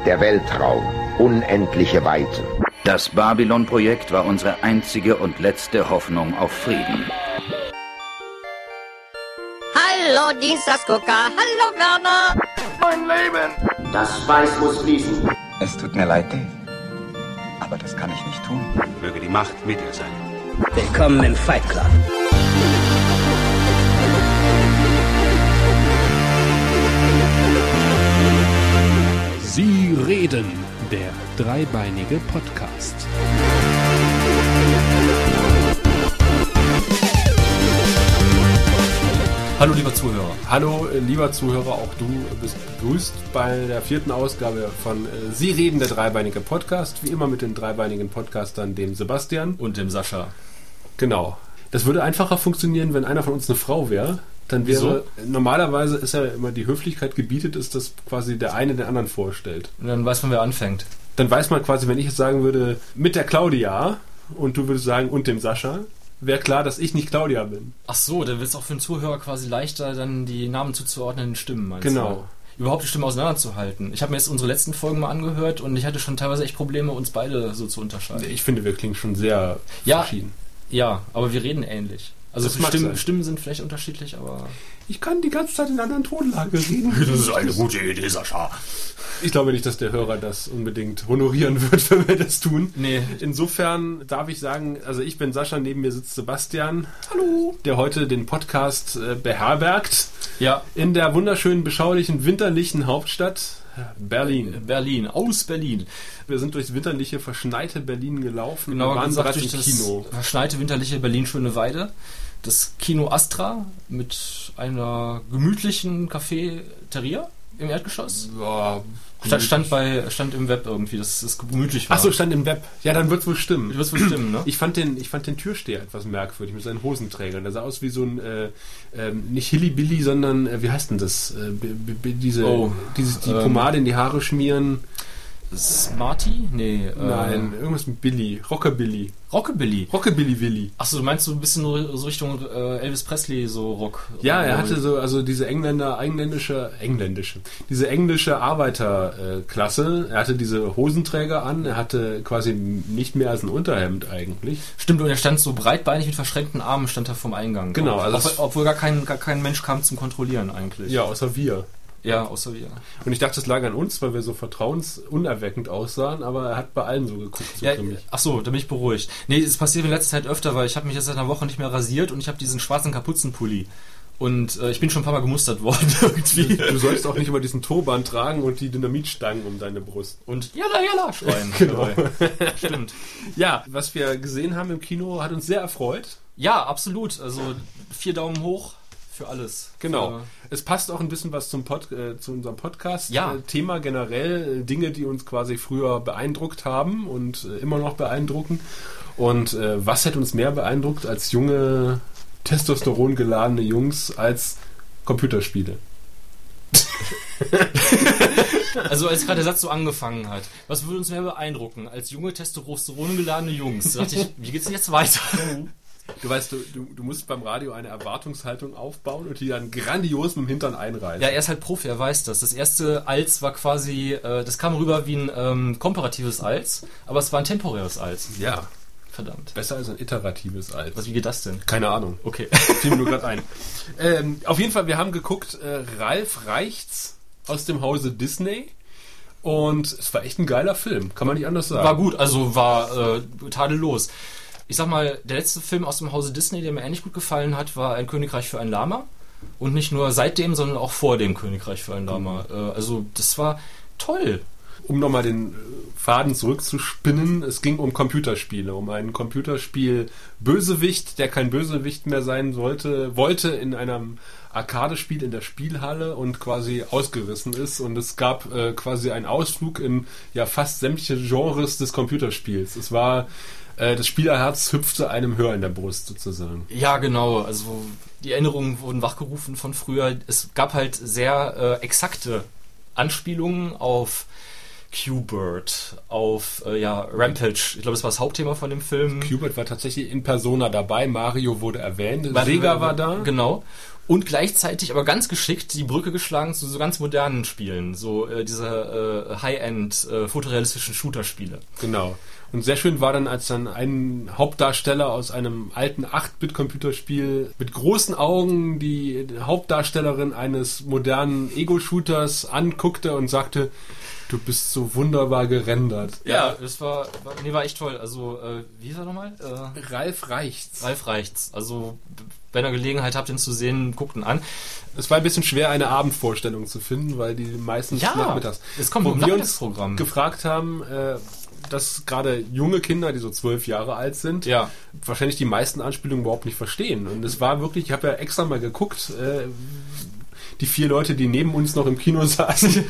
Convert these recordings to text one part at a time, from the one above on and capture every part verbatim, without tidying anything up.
Der Weltraum, unendliche Weiten. Das Babylon-Projekt war unsere einzige und letzte Hoffnung auf Frieden. Hallo Dienstagsgucker, hallo Werner. Mein Leben. Das Weiß muss fließen. Es tut mir leid, Dave. Aber das kann ich nicht tun. Möge die Macht mit dir sein. Willkommen im Fight Club. Sie reden, der dreibeinige Podcast. Hallo lieber Zuhörer. Hallo lieber Zuhörer, auch du bist begrüßt bei der vierten Ausgabe von äh, Sie reden, der dreibeinige Podcast. Wie immer mit den dreibeinigen Podcastern, dem Sebastian und dem Sascha. Genau. Das würde einfacher funktionieren, wenn einer von uns eine Frau wäre. Dann wäre, Wieso? Normalerweise ist ja immer die Höflichkeit gebietet, ist, dass quasi der eine den anderen vorstellt. Und dann weiß man, wer anfängt. Dann weiß man quasi, wenn ich jetzt sagen würde, mit der Claudia und du würdest sagen, und dem Sascha, wäre klar, dass ich nicht Claudia bin. Ach so, dann wird es auch für den Zuhörer quasi leichter, dann die Namen zuzuordnenden Stimmen, meinst genau. du? Genau. Überhaupt die Stimmen auseinanderzuhalten. Ich habe mir jetzt unsere letzten Folgen mal angehört und ich hatte schon teilweise echt Probleme, uns beide so zu unterscheiden. Ich finde, wir klingen schon sehr ja, verschieden. Ja, aber wir reden ähnlich. Also Stimmen, Stimmen sind vielleicht unterschiedlich, aber... Ich kann die ganze Zeit in einer anderen Tonlage reden. Das ist eine gute Idee, Sascha. Ich glaube nicht, dass der Hörer das unbedingt honorieren wird, wenn wir das tun. Nee. Insofern darf ich sagen, also ich bin Sascha, neben mir sitzt Sebastian. Hallo. Der heute den Podcast äh, beherbergt. Ja. In der wunderschönen, beschaulichen, winterlichen Hauptstadt Berlin. Berlin, aus Berlin. Wir sind durchs winterliche, verschneite Berlin gelaufen. Genau, wir waren gesagt, bereits im Kino. Das verschneite, winterliche Berlin-Schöneweide. Das Kino Astra mit einer gemütlichen Cafeteria im Erdgeschoss. Ja, stand, stand, bei, stand im Web irgendwie, dass es gemütlich war. Achso, stand im Web. Ja, dann wird's wohl stimmen. Wird's wohl stimmen, ne? Ich fand den, ich fand den Türsteher etwas merkwürdig mit seinen Hosenträgern. Der sah aus wie so ein, äh, äh, nicht Hillybilly, sondern, äh, wie heißt denn das? Äh, b- b- diese, oh, dieses, die ähm, Pomade in die Haare schmieren. Smarty? Nee. Nein, äh, irgendwas mit Billy. Rockabilly. Rockabilly? Rockabilly Willy. Achso, du meinst so ein bisschen so Richtung äh, Elvis Presley, so Rock? Ja, er hatte so, also diese Engländer, engländische, engländische, diese englische Arbeiterklasse. Er hatte diese Hosenträger an, er hatte quasi nicht mehr als ein Unterhemd eigentlich. Stimmt, und er stand so breitbeinig mit verschränkten Armen, stand er vom Eingang. Genau. Also Ob, obwohl gar kein, gar kein Mensch kam zum Kontrollieren eigentlich. Ja, außer wir. Ja, außer wir. Und ich dachte, es lag an uns, weil wir so vertrauensunerweckend aussahen, aber er hat bei allen so geguckt. So ja, ach so, da bin ich beruhigt. Nee, es passiert in letzter Zeit öfter, weil ich habe mich jetzt seit einer Woche nicht mehr rasiert und ich habe diesen schwarzen Kapuzenpulli. Und äh, ich bin schon ein paar Mal gemustert worden irgendwie. Du sollst auch nicht immer diesen Turban tragen und die Dynamitstangen um deine Brust. Und jalla, jalla schreien. Genau. Stimmt. Ja, was wir gesehen haben im Kino, hat uns sehr erfreut. Ja, absolut. Also vier Daumen hoch. Für alles. Genau. Für es passt auch ein bisschen was zum Pod, äh, zu unserem Podcast. Ja. Äh, Thema generell, äh, Dinge, die uns quasi früher beeindruckt haben und äh, immer noch beeindrucken. Und äh, was hätte uns mehr beeindruckt als junge, Testosteron geladene Jungs als Computerspiele? Also als gerade der Satz so angefangen hat, was würde uns mehr beeindrucken als junge, Testosteron geladene Jungs? Da dachte ich, wie geht's denn jetzt weiter? Du weißt, du, du, du musst beim Radio eine Erwartungshaltung aufbauen und die dann grandios mit dem Hintern einreißen. Ja, er ist halt Profi, er weiß das. Das erste Als war quasi, äh, das kam rüber wie ein ähm, komparatives Als, aber es war ein temporäres Als. Ja. Verdammt. Besser als ein iteratives Als. Was, wie geht das denn? Keine Ahnung. Okay. Fiel mir nur gerade ein. Ähm, auf jeden Fall, wir haben geguckt, äh, Ralf Reichts aus dem Hause Disney. Und es war echt ein geiler Film, kann man nicht anders sagen. War gut, also war äh, tadellos. Ich sag mal, der letzte Film aus dem Hause Disney, der mir ähnlich gut gefallen hat, war Ein Königreich für ein Lama. Und nicht nur seitdem, sondern auch vor dem Königreich für ein Lama. Mhm. Äh, also das war toll. Um nochmal den Faden zurückzuspinnen, es ging um Computerspiele, um einen Computerspiel-Bösewicht, der kein Bösewicht mehr sein sollte, wollte in einem Arcade-Spiel in der Spielhalle und quasi ausgerissen ist. Und es gab äh, quasi einen Ausflug in ja fast sämtliche Genres des Computerspiels. Es war das Spielerherz hüpfte einem höher in der Brust sozusagen. Ja, genau. Also die Erinnerungen wurden wachgerufen von früher. Es gab halt sehr äh, exakte Anspielungen auf Q-Bert, auf äh, ja, Rampage. Ich glaube, das war das Hauptthema von dem Film. Q-Bert war tatsächlich in Persona dabei. Mario wurde erwähnt. War, Sega war da. Genau. Und gleichzeitig aber ganz geschickt die Brücke geschlagen zu so ganz modernen Spielen, so äh, diese äh, High-End äh, fotorealistischen Shooter-Spiele. Genau. Und sehr schön war dann, als dann ein Hauptdarsteller aus einem alten acht-Bit-Computerspiel mit großen Augen die Hauptdarstellerin eines modernen Ego-Shooters anguckte und sagte, du bist so wunderbar gerendert. Ja, das war, war, nee, war echt toll. Also, äh, wie hieß er nochmal? Äh, Ralf Reichts. Ralf Reichts. Also, wenn ihr Gelegenheit habt, ihn zu sehen, guckt ihn an. Es war ein bisschen schwer, eine Abendvorstellung zu finden, weil die meistens ja, nachmittags. Es kommt wo ein wir uns Programm. gefragt haben, äh, dass gerade junge Kinder, die so zwölf Jahre alt sind, ja. wahrscheinlich die meisten Anspielungen überhaupt nicht verstehen. Und es war wirklich, ich habe ja extra mal geguckt, äh, die vier Leute, die neben uns noch im Kino saßen,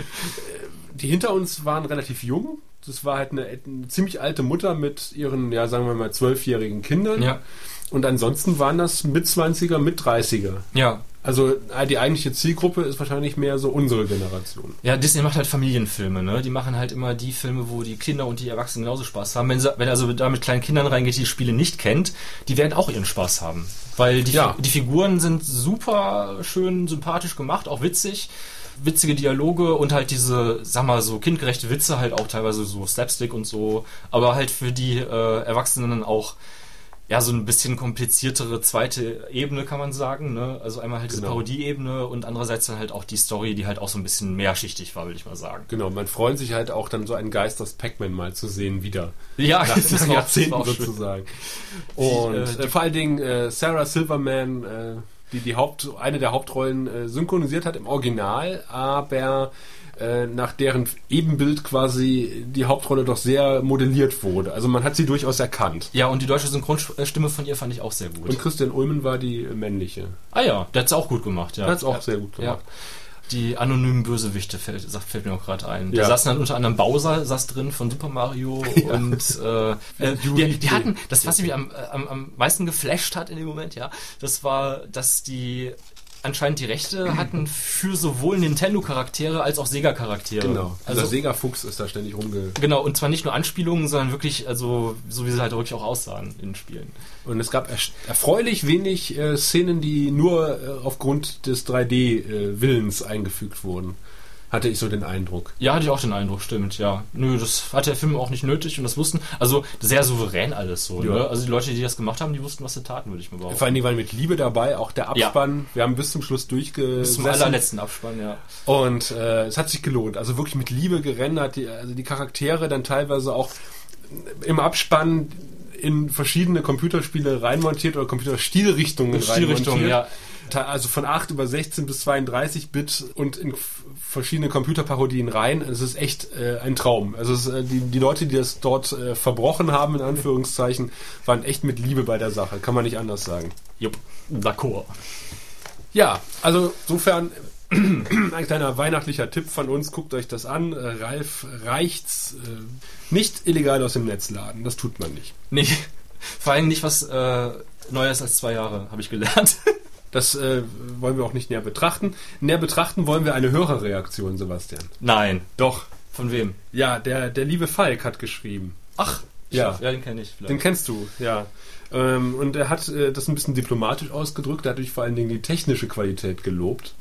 die hinter uns waren relativ jung. Das war halt eine, eine ziemlich alte Mutter mit ihren, ja, sagen wir mal, zwölfjährigen Kindern. Ja. Und ansonsten waren das Mitzwanziger, Mit-Dreißiger. Ja. Also die eigentliche Zielgruppe ist wahrscheinlich mehr so unsere Generation. Ja, Disney macht halt Familienfilme, ne? Die machen halt immer die Filme, wo die Kinder und die Erwachsenen genauso Spaß haben. Wenn, sie, wenn also da mit kleinen Kindern reingeht, die die Spiele nicht kennt, die werden auch ihren Spaß haben. Weil die, ja. die Figuren sind super schön sympathisch gemacht, auch witzig. Witzige Dialoge und halt diese, sag mal, so kindgerechte Witze, halt auch teilweise so Slapstick und so. Aber halt für die äh, Erwachsenen auch ja, so ein bisschen kompliziertere zweite Ebene, kann man sagen, ne? Also einmal halt diese genau. Parodie-Ebene und andererseits dann halt auch die Story, die halt auch so ein bisschen mehrschichtig war, will ich mal sagen. Genau, man freut sich halt auch dann so einen Geist aus Pac-Man mal zu sehen wieder. Ja, nach, das nach war Jahrzehnten auch sozusagen. Und die, äh, äh, vor allen Dingen äh, Sarah Silverman, äh, die die Haupt, eine der Hauptrollen äh, synchronisiert hat im Original, aber äh, nach deren Ebenbild quasi die Hauptrolle doch sehr modelliert wurde. Also man hat sie durchaus erkannt. Ja, und die deutsche Synchronstimme von ihr fand ich auch sehr gut. Und Christian Ulmen war die männliche. Ah ja, der hat es auch gut gemacht, ja. Der hat es auch ja. sehr gut gemacht. Ja. Die anonymen Bösewichte fällt, sagt, fällt mir auch gerade ein. Da ja. saß dann unter anderem Bowser saß drin von Super Mario ja. und äh, äh, die, die hatten, das was mich am, am, am meisten geflasht hat in dem Moment, ja, das war, dass die anscheinend die Rechte hatten für sowohl Nintendo-Charaktere als auch Sega-Charaktere. Genau. Also der Sega-Fuchs ist da ständig rumge... Genau, und zwar nicht nur Anspielungen, sondern wirklich, also so wie sie halt wirklich auch aussahen in den Spielen. Und es gab erfreulich wenig äh, Szenen, die nur äh, aufgrund des drei D-Willens äh, eingefügt wurden. Hatte ich so den Eindruck. Ja, hatte ich auch den Eindruck, stimmt, ja. Nö, das hat der Film auch nicht nötig und das wussten, also sehr souverän alles so, ja. Ne? Also die Leute, die das gemacht haben, die wussten, was sie taten, würde ich mir behaupten. Vor allem, die waren mit Liebe dabei, auch der Abspann. Ja. Wir haben bis zum Schluss durchgesessen. Bis zum allerletzten Abspann, ja. Und äh, es hat sich gelohnt. Also wirklich mit Liebe gerendert. Die, also die Charaktere dann teilweise auch im Abspann in verschiedene Computerspiele reinmontiert oder Computerstilrichtungen Stilrichtungen, ja. Also von acht über sechzehn bis zweiunddreißig Bit und in verschiedene Computerparodien rein. Es ist echt äh, ein Traum. Also es, äh, die, die Leute, die das dort äh, verbrochen haben, in Anführungszeichen, waren echt mit Liebe bei der Sache. Kann man nicht anders sagen. Jupp, d'accord. Ja, also insofern ein kleiner weihnachtlicher Tipp von uns. Guckt euch das an. Äh, Ralf Reichts äh, nicht illegal aus dem Netz laden. Das tut man nicht. Nee, vor allem nicht was äh, Neues als zwei Jahre, habe ich gelernt. Das äh, wollen wir auch nicht näher betrachten. Näher betrachten wollen wir eine Hörerreaktion, Sebastian. Nein. Doch. Von wem? Ja, der, der liebe Falk hat geschrieben. Ach, ja. Ja, den kenne ich vielleicht. Den kennst du, ja. Ähm, und er hat äh, das ein bisschen diplomatisch ausgedrückt. Er hat durch vor allen Dingen die technische Qualität gelobt.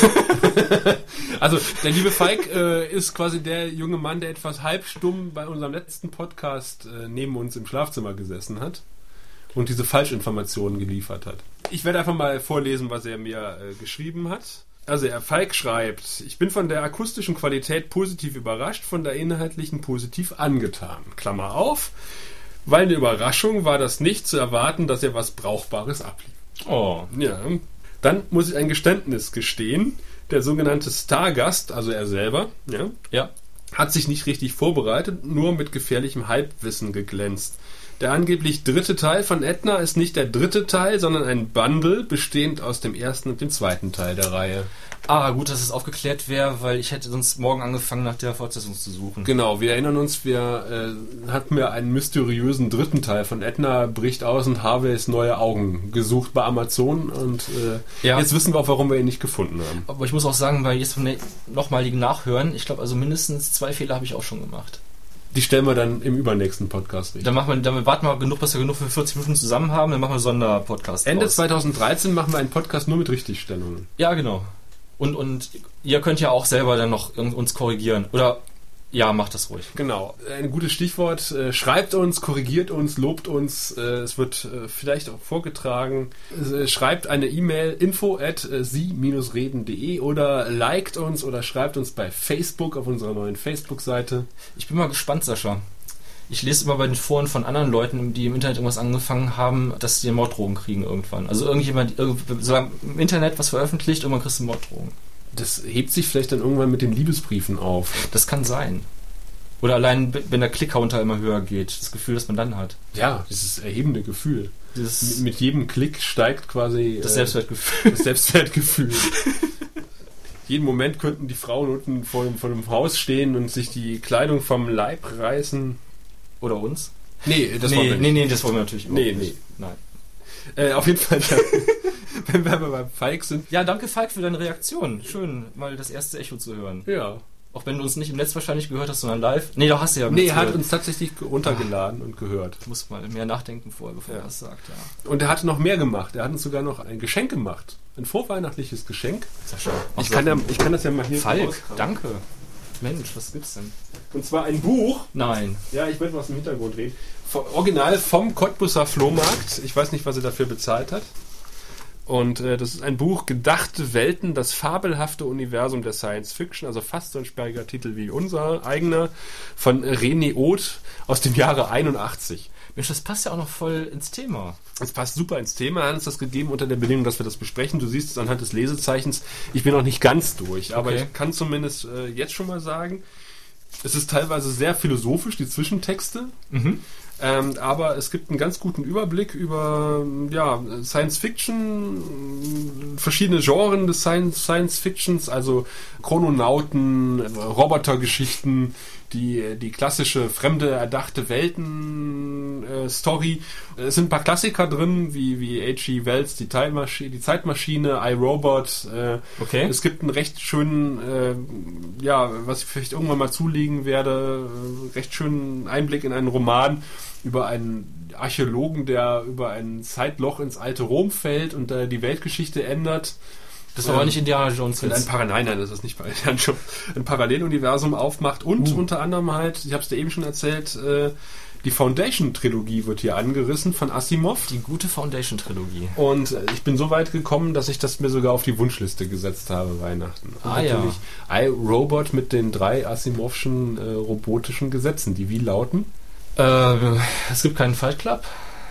Also, der liebe Falk äh, ist quasi der junge Mann, der etwas halbstumm bei unserem letzten Podcast äh, neben uns im Schlafzimmer gesessen hat und diese Falschinformationen geliefert hat. Ich werde einfach mal vorlesen, was er mir äh, geschrieben hat. Also, er Falk schreibt, ich bin von der akustischen Qualität positiv überrascht, von der inhaltlichen positiv angetan. Klammer auf, weil eine Überraschung war das nicht zu erwarten, dass er was Brauchbares abliefert. Oh. Ja. Dann muss ich ein Geständnis gestehen. Der sogenannte Stargast, also er selber, ja, ja. hat sich nicht richtig vorbereitet, nur mit gefährlichem Halbwissen geglänzt. Der angeblich dritte Teil von Edna ist nicht der dritte Teil, sondern ein Bundle, bestehend aus dem ersten und dem zweiten Teil der Reihe. Ah, gut, dass es aufgeklärt wäre, weil ich hätte sonst morgen angefangen, nach der Fortsetzung zu suchen. Genau, wir erinnern uns, wir äh, hatten mir einen mysteriösen dritten Teil von Edna bricht aus und Harveys neue Augen gesucht bei Amazon und äh, ja. Jetzt wissen wir auch, warum wir ihn nicht gefunden haben. Aber ich muss auch sagen, bei jetzt vom nochmaligen Nachhören, ich glaube also mindestens zwei Fehler habe ich auch schon gemacht. Die stellen wir dann im übernächsten Podcast richtig. Dann machen wir, dann warten wir genug, dass wir genug für vierzig Minuten zusammen haben, dann machen wir einen Sonderpodcast. Ende raus. zwanzig dreizehn machen wir einen Podcast nur mit Richtigstellungen. Ja, genau. Und, und ihr könnt ja auch selber dann noch uns korrigieren. Oder, ja, macht das ruhig. Genau. Ein gutes Stichwort. Äh, schreibt uns, korrigiert uns, lobt uns. Äh, es wird äh, vielleicht auch vorgetragen. Äh, schreibt eine E-Mail info at sie reden punkt de oder liked uns oder schreibt uns bei Facebook auf unserer neuen Facebook-Seite. Ich bin mal gespannt, Sascha. Ich lese immer bei den Foren von anderen Leuten, die im Internet irgendwas angefangen haben, dass sie Morddrohungen kriegen irgendwann. Also irgendjemand so im Internet was veröffentlicht und man kriegt Morddrohungen. Das hebt sich vielleicht dann irgendwann mit den Liebesbriefen auf. Das kann sein. Oder allein, wenn der Klickcounter immer höher geht. Das Gefühl, das man dann hat. Ja, dieses erhebende Gefühl. Dieses mit, mit jedem Klick steigt quasi das äh, Selbstwertgefühl. Das Selbstwertgefühl. Jeden Moment könnten die Frauen unten vor dem, vor dem Haus stehen und sich die Kleidung vom Leib reißen. Oder uns? Nee, das nee, wollen wir nicht. Nee, nee, das wollen wir natürlich nee, nicht. Nee, Nein. Äh, auf jeden Fall, ja, wenn wir beim Falk sind. Ja, danke Falk für deine Reaktion. Schön, mal das erste Echo zu hören. Ja. Auch wenn du uns nicht im Netz wahrscheinlich gehört hast, sondern live. Nee, da hast du ja. Nee, er hat gehört. Uns tatsächlich runtergeladen Ach, und gehört. Du musst mal mehr nachdenken vorher, bevor ja. er das sagt, ja. Und er hat noch mehr gemacht. Er hat uns sogar noch ein Geschenk gemacht. Ein vorweihnachtliches Geschenk. Sascha, ich, kann ja, ich kann das ja mal hier Falk, danke. Mensch, was gibt's denn? Und zwar ein Buch. Nein. Ja, ich werde was im Hintergrund reden. Original vom Cottbusser Flohmarkt. Ich weiß nicht, was er dafür bezahlt hat. Und äh, das ist ein Buch Gedachte Welten, das fabelhafte Universum der Science Fiction, also fast so ein sperriger Titel wie unser eigener, von René Oth aus dem Jahre einundachtzig. Mensch, das passt ja auch noch voll ins Thema. Es passt super ins Thema. Er hat uns das gegeben unter der Bedingung, dass wir das besprechen. Du siehst es anhand des Lesezeichens. Ich bin noch nicht ganz durch, aber okay. Ich kann zumindest äh, jetzt schon mal sagen, es ist teilweise sehr philosophisch, die Zwischentexte. Mhm. Ähm, aber es gibt einen ganz guten Überblick über ja, Science Fiction, verschiedene Genres des Science, Science Fictions, also Chrononauten, Robotergeschichten, die, die klassische fremde, erdachte Welten-Story. Äh, es sind ein paar Klassiker drin, wie, wie H G Wells, die, Zeitmaschi- die Zeitmaschine, iRobot. Äh, okay. Es gibt einen recht schönen, äh, ja, was ich vielleicht irgendwann mal zulegen werde, äh, recht schönen Einblick in einen Roman über einen Archäologen, der über ein Zeitloch ins alte Rom fällt und äh, die Weltgeschichte ändert. Das war ähm, aber nicht Indiana Jones. Ein, Para- nein, nein, das ist nicht bei Indiana Jones. Ein Paralleluniversum aufmacht und uh. unter anderem halt, ich habe es dir eben schon erzählt, äh, die Foundation-Trilogie wird hier angerissen von Asimov. Die gute Foundation-Trilogie. Und äh, ich bin so weit gekommen, dass ich das mir sogar auf die Wunschliste gesetzt habe, Weihnachten. Und ah ja. iRobot mit den drei Asimovschen äh, robotischen Gesetzen, die wie lauten? Äh, es gibt keinen Fight Club.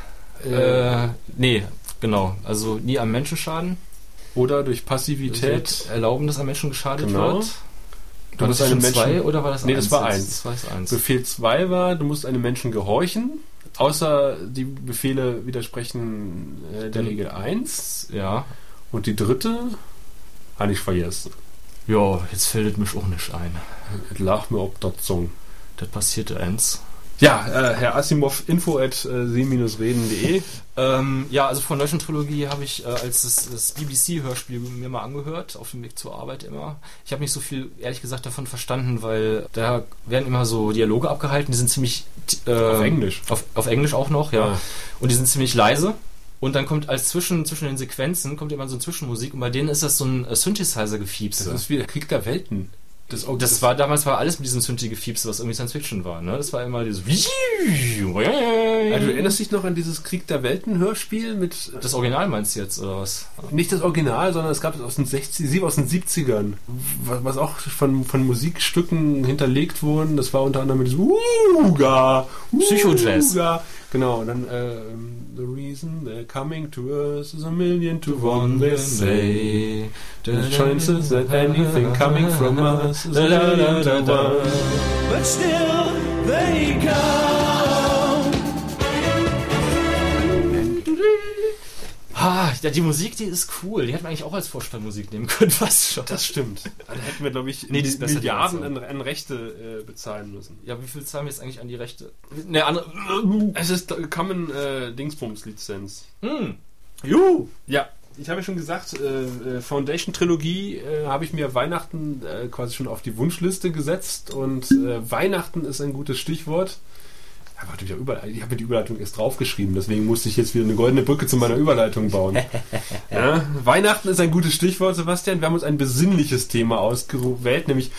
Äh, nee, genau. Also nie am Menschen schaden. Oder durch Passivität erlauben, dass am Menschen geschadet genau. wird. Du war musst das einem schon Menschen, zwei oder war das nee, eins? das war eins. Das war das eins. Befehl zwei war, du musst einem Menschen gehorchen, außer die Befehle widersprechen äh, der Regel eins. Ja. Und die dritte, ah, ich vergessen. Ja, jetzt fällt es mich auch nicht ein. Es lag mir ob das Song. Das passierte eins. Ja, äh, Herr Asimov, info at sie reden punkt de. Ähm, ja, also von der deutschen Trilogie habe ich äh, als das, das B B C-Hörspiel mir mal angehört, auf dem Weg zur Arbeit immer. Ich habe nicht so viel, ehrlich gesagt, davon verstanden, weil da werden immer so Dialoge abgehalten, die sind ziemlich... Äh, auf Englisch. Auf, auf Englisch auch noch, ja. Ah. Und die sind ziemlich leise. Und dann kommt als zwischen, zwischen den Sequenzen kommt immer so eine Zwischenmusik und bei denen ist das so ein äh, Synthesizer-Gefiepse. Das ist wie der Krieg der Welten. Das, das, das war damals war alles mit diesem Synthi-Gefiepse, was irgendwie Science Fiction war, ne? Das war immer dieses. Also, du erinnerst dich noch an dieses Krieg der Welten Hörspiel mit. Das Original meinst du jetzt, oder was? Nicht das Original, sondern es gab es aus den sechzigern, aus den siebzigern, was auch von, von Musikstücken hinterlegt wurden. Das war unter anderem mit diesem Uga, Psycho-Jazz. Genau, und dann äh, The reason they're coming to us is a million to one, they say. The chances that anything coming from us is a million to one. But still they come. Ah, ja, die Musik, die ist cool. Die hätten wir eigentlich auch als Vorspannmusik nehmen können, fast schon. Das stimmt. Da hätten wir, glaube ich, nee, die Milliarden an, an Rechte äh, bezahlen müssen. Ja, wie viel zahlen wir jetzt eigentlich an die Rechte? Ne, andere. Es ist Common äh, Dingsbums-Lizenz. Mm. Juhu! Ja. ich habe ja schon gesagt, äh, Foundation-Trilogie äh, habe ich mir Weihnachten äh, quasi schon auf die Wunschliste gesetzt und äh, Weihnachten ist ein gutes Stichwort. Ja, warte, ich habe hab mir die Überleitung erst draufgeschrieben, deswegen musste ich jetzt wieder eine goldene Brücke zu meiner Überleitung bauen. Ja, Weihnachten ist ein gutes Stichwort, Sebastian. Wir haben uns ein besinnliches Thema ausgewählt, nämlich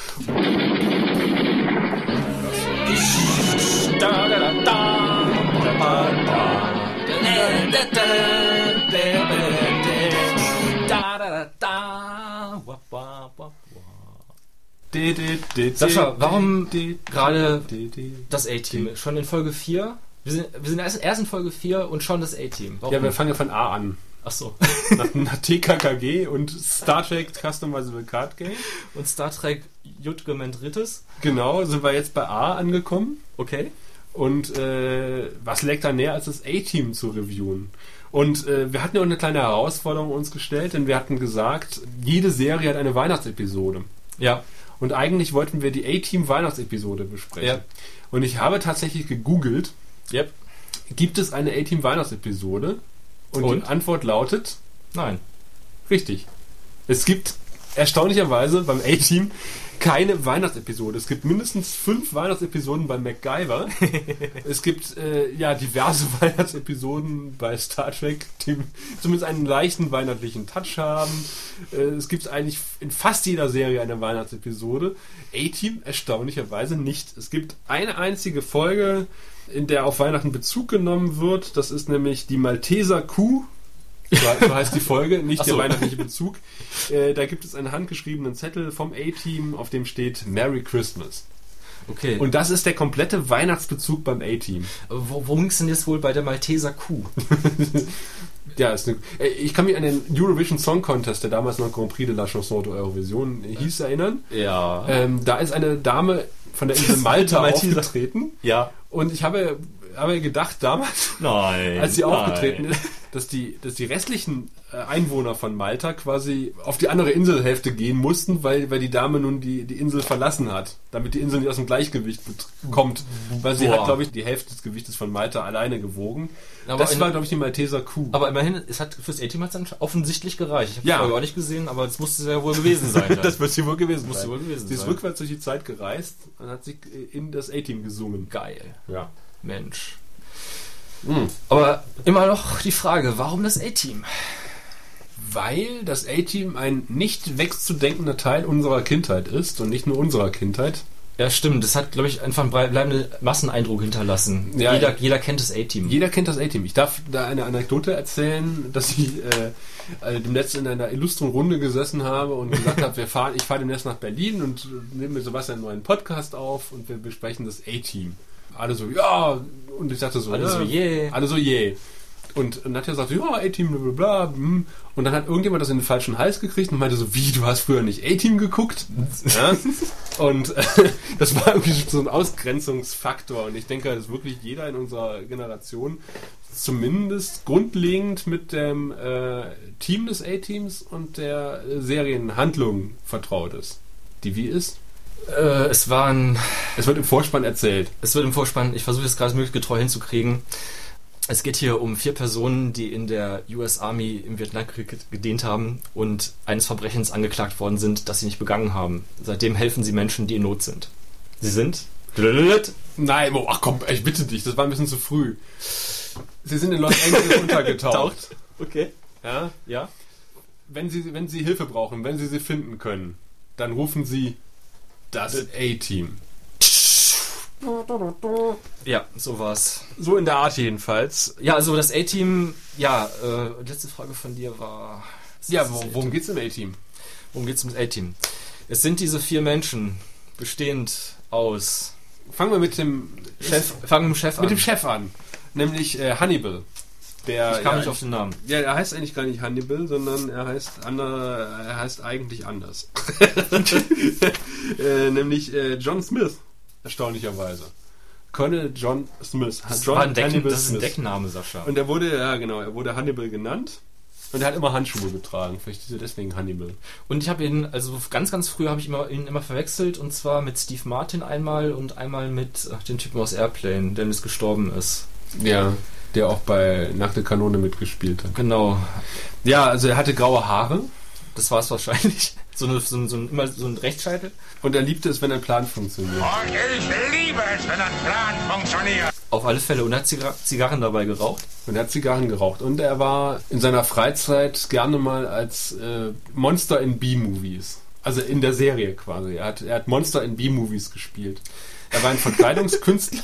Sascha, warum gerade das A-Team? Schon in Folge vier? Wir sind, wir sind erst, erst in Folge vier und schon das A-Team. Warum? Ja, wir fangen ja von A an. Ach so. Nach, nach T K K G und Star Trek Customizable Card Game. Und Star Trek Judgment Rittes. Genau, sind wir jetzt bei A angekommen. Okay. Und äh, was lägt da näher, als das A-Team zu reviewen? Und äh, wir hatten ja auch eine kleine Herausforderung uns gestellt, denn wir hatten gesagt, jede Serie hat eine Weihnachtsepisode. Ja. Und eigentlich wollten wir die A-Team-Weihnachtsepisode besprechen. Ja. Und ich habe tatsächlich gegoogelt, yep. Gibt es eine A-Team-Weihnachtsepisode? Und, Und die Antwort lautet... Nein. Richtig. Es gibt erstaunlicherweise beim A-Team keine Weihnachtsepisode. Es gibt mindestens fünf Weihnachtsepisoden bei MacGyver. Es gibt äh, ja diverse Weihnachtsepisoden bei Star Trek, die zumindest einen leichten weihnachtlichen Touch haben. Äh, es gibt eigentlich in fast jeder Serie eine Weihnachtsepisode. A-Team erstaunlicherweise nicht. Es gibt eine einzige Folge, in der auf Weihnachten Bezug genommen wird. Das ist nämlich die Malteser Kuh. So heißt die Folge, nicht so. Der weihnachtliche Bezug. Äh, da gibt es einen handgeschriebenen Zettel vom A-Team, auf dem steht Merry Christmas. Okay. Und das ist der komplette Weihnachtsbezug beim A-Team. Wo, worum ging es denn jetzt wohl bei der Malteser Kuh? Ja, ist eine, ich kann mich an den Eurovision Song Contest, der damals noch Grand Prix de la Chanson de Eurovision hieß, erinnern. Ja. Ähm, da ist eine Dame von der Insel Malta aufgetreten. Ja. Und ich habe, habe gedacht damals, nein, als sie nein. aufgetreten ist, dass die, dass die restlichen Einwohner von Malta quasi auf die andere Inselhälfte gehen mussten, weil, weil die Dame nun die, die Insel verlassen hat, damit die Insel nicht aus dem Gleichgewicht kommt. Weil sie Boah. hat, glaube ich, die Hälfte des Gewichtes von Malta alleine gewogen. Aber das in, war, glaube ich, die Malteser Kuh. Aber immerhin, es hat fürs A-Team hat's dann offensichtlich gereicht. Ich habe ja. die Folge auch nicht gesehen, aber das musste ja wohl gewesen sein. Das wird sie wohl gewesen das sein. Wohl gewesen sie ist sein. rückwärts durch die Zeit gereist und hat sich in das A-Team gesungen. Geil. Ja. Mensch. Mhm. Aber immer noch die Frage, warum das A-Team? Weil das A-Team ein nicht wegzudenkender Teil unserer Kindheit ist und nicht nur unserer Kindheit. Ja, stimmt. Das hat, glaube ich, einfach einen bleibenden Masseneindruck hinterlassen. Ja, jeder, jeder kennt das A-Team. Jeder kennt das A-Team. Ich darf da eine Anekdote erzählen, dass ich äh, demnächst in einer illustren Runde gesessen habe und gesagt habe, wir fahren, ich fahre demnächst nach Berlin und nehme mit Sebastian einen neuen Podcast auf und wir besprechen das A-Team. Alle so, ja, und ich dachte so, alle ja, so, je. Alle so, je. Und Nadja sagt, ja, A-Team, bla, bla, bla. Und dann hat irgendjemand das in den falschen Hals gekriegt und meinte so, wie, du hast früher nicht A-Team geguckt? Ja? Und äh, das war irgendwie so ein Ausgrenzungsfaktor. Und ich denke, dass wirklich jeder in unserer Generation zumindest grundlegend mit dem äh, Team des A-Teams und der Serienhandlung vertraut ist. Die wie ist? Äh, es waren... Es wird im Vorspann erzählt. Es wird im Vorspann, ich versuche es gerade möglichst getreu hinzukriegen. Es geht hier um vier Personen, die in der U S Army im Vietnamkrieg gedient haben und eines Verbrechens angeklagt worden sind, das sie nicht begangen haben. Seitdem helfen sie Menschen, die in Not sind. Sie sind... Nein, oh, ach komm, ich bitte dich, das war ein bisschen zu früh. Sie sind in Los Angeles untergetaucht. Okay. Ja? Ja. Wenn sie, wenn sie Hilfe brauchen, wenn sie sie finden können, dann rufen sie das A-Team. Ja, so war's. So in der Art jedenfalls. Ja, also das A-Team, ja, äh, letzte Frage von dir war... Ja, wo, worum geht's im A-Team? Worum geht's im A-Team? Es sind diese vier Menschen, bestehend aus... Fangen wir mit dem Chef, fangen mit dem Chef an. Mit dem Chef an. Nämlich äh, Hannibal. Der, ich kam ja, nicht auf den Namen. Ja, er heißt eigentlich gar nicht Hannibal, sondern er heißt ander, er heißt eigentlich anders. äh, nämlich äh, John Smith. Erstaunlicherweise. Colonel John Smith. Das, John war ein, Deck, das ist ein Smith. Deckname, Sascha. Und er wurde, ja genau, er wurde Hannibal genannt. Und er hat immer Handschuhe getragen. Vielleicht ist er deswegen Hannibal. Und ich habe ihn, also ganz, ganz früh habe ich immer, ihn immer verwechselt. Und zwar mit Steve Martin einmal und einmal mit ach, dem Typen aus Airplane, der jetzt gestorben ist. Ja, der auch bei Nackte Kanone mitgespielt hat. Genau. Ja, also er hatte graue Haare. Das war es wahrscheinlich. So, eine, so, ein, so, ein, immer so ein Rechtsscheitel. Und er liebte es, wenn ein Plan funktioniert. Und ich liebe es, wenn ein Plan funktioniert. Auf alle Fälle. Und er hat Ziga- Zigarren dabei geraucht. Und er hat Zigarren geraucht. Und er war in seiner Freizeit gerne mal als äh, Monster in B-Movies. Also in der Serie quasi. Er hat, er hat Monster in B-Movies gespielt. Er war ein Verkleidungskünstler.